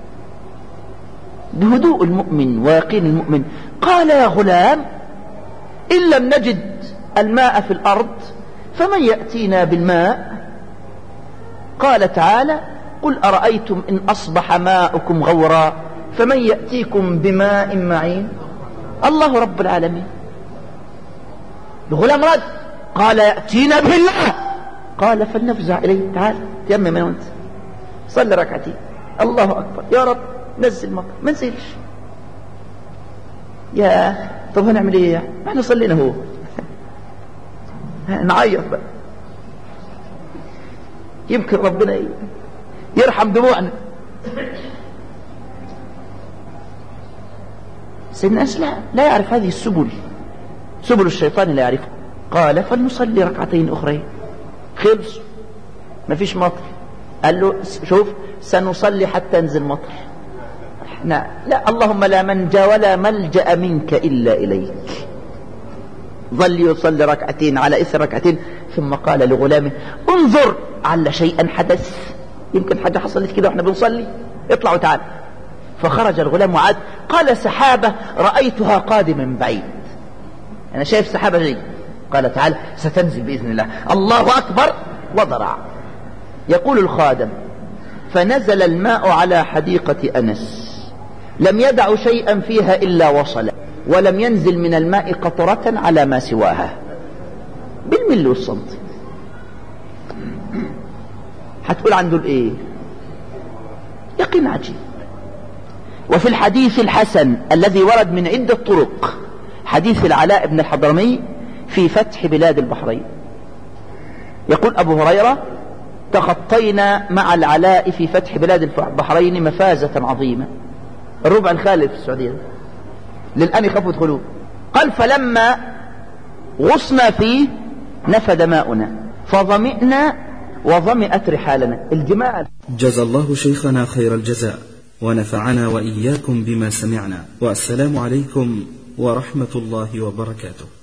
بهدوء المؤمن ويقين المؤمن قال يا غلام إن لم نجد الماء في الأرض فمن يأتينا بالماء؟ قال تعالى قل أرأيتم إن أصبح ماؤكم غورا فمن يأتيكم بماء معين؟ الله رب العالمين. الغلام رد قال يأتينا به الله، قال فلنفزع إليه، تعال تيمم من وانت صلي ركعتين، الله أكبر يا رب نزل مطر، ما نزلش. يا طب هنعمل ايه يعني؟ احنا صلينا هو نعيط بقى، يمكن ربنا يرحم دموعنا. سيدنا أنس لا يعرف هذه السبل، سبل الشيطان لا يعرفها. قال فلنصلي ركعتين أخرين. خلص ما فيش مطر، قال له شوف سنصلي حتى ينزل مطر. لا اللهم لا منجى ولا ملجأ منك إلا إليك. ظل يصلي ركعتين على إثر ركعتين، ثم قال لغلامه انظر على شيئا حدث، يمكن حاجة حصلت كده واحنا بنصلي، اطلعوا تعال. فخرج الغلام وعاد قال سحابة رأيتها قادمة من بعيد، أنا شايف سحابة جاي. قال تعال ستنزل بإذن الله. الله أكبر وضرع. يقول الخادم فنزل الماء على حديقة أنس، لم يدع شيئا فيها إلا وصل، ولم ينزل من الماء قطرة على ما سواها، بالملي والسنتي. هتقول عنده الايه؟ يقين عجيب. وفي الحديث الحسن الذي ورد من عدة طرق، حديث العلاء بن الحضرمي في فتح بلاد البحرين، يقول أبو هريرة تخطينا مع العلاء في فتح بلاد البحرين مفازة عظيمة، الربع الخالف في السعودية للآن يخافوا يدخلوه. قال فلما غصنا فيه نفد ماؤنا فظمئنا وظمئت رحالنا. الجماعة جزى الله شيخنا خير الجزاء ونفعنا وإياكم بما سمعنا، والسلام عليكم ورحمة الله وبركاته.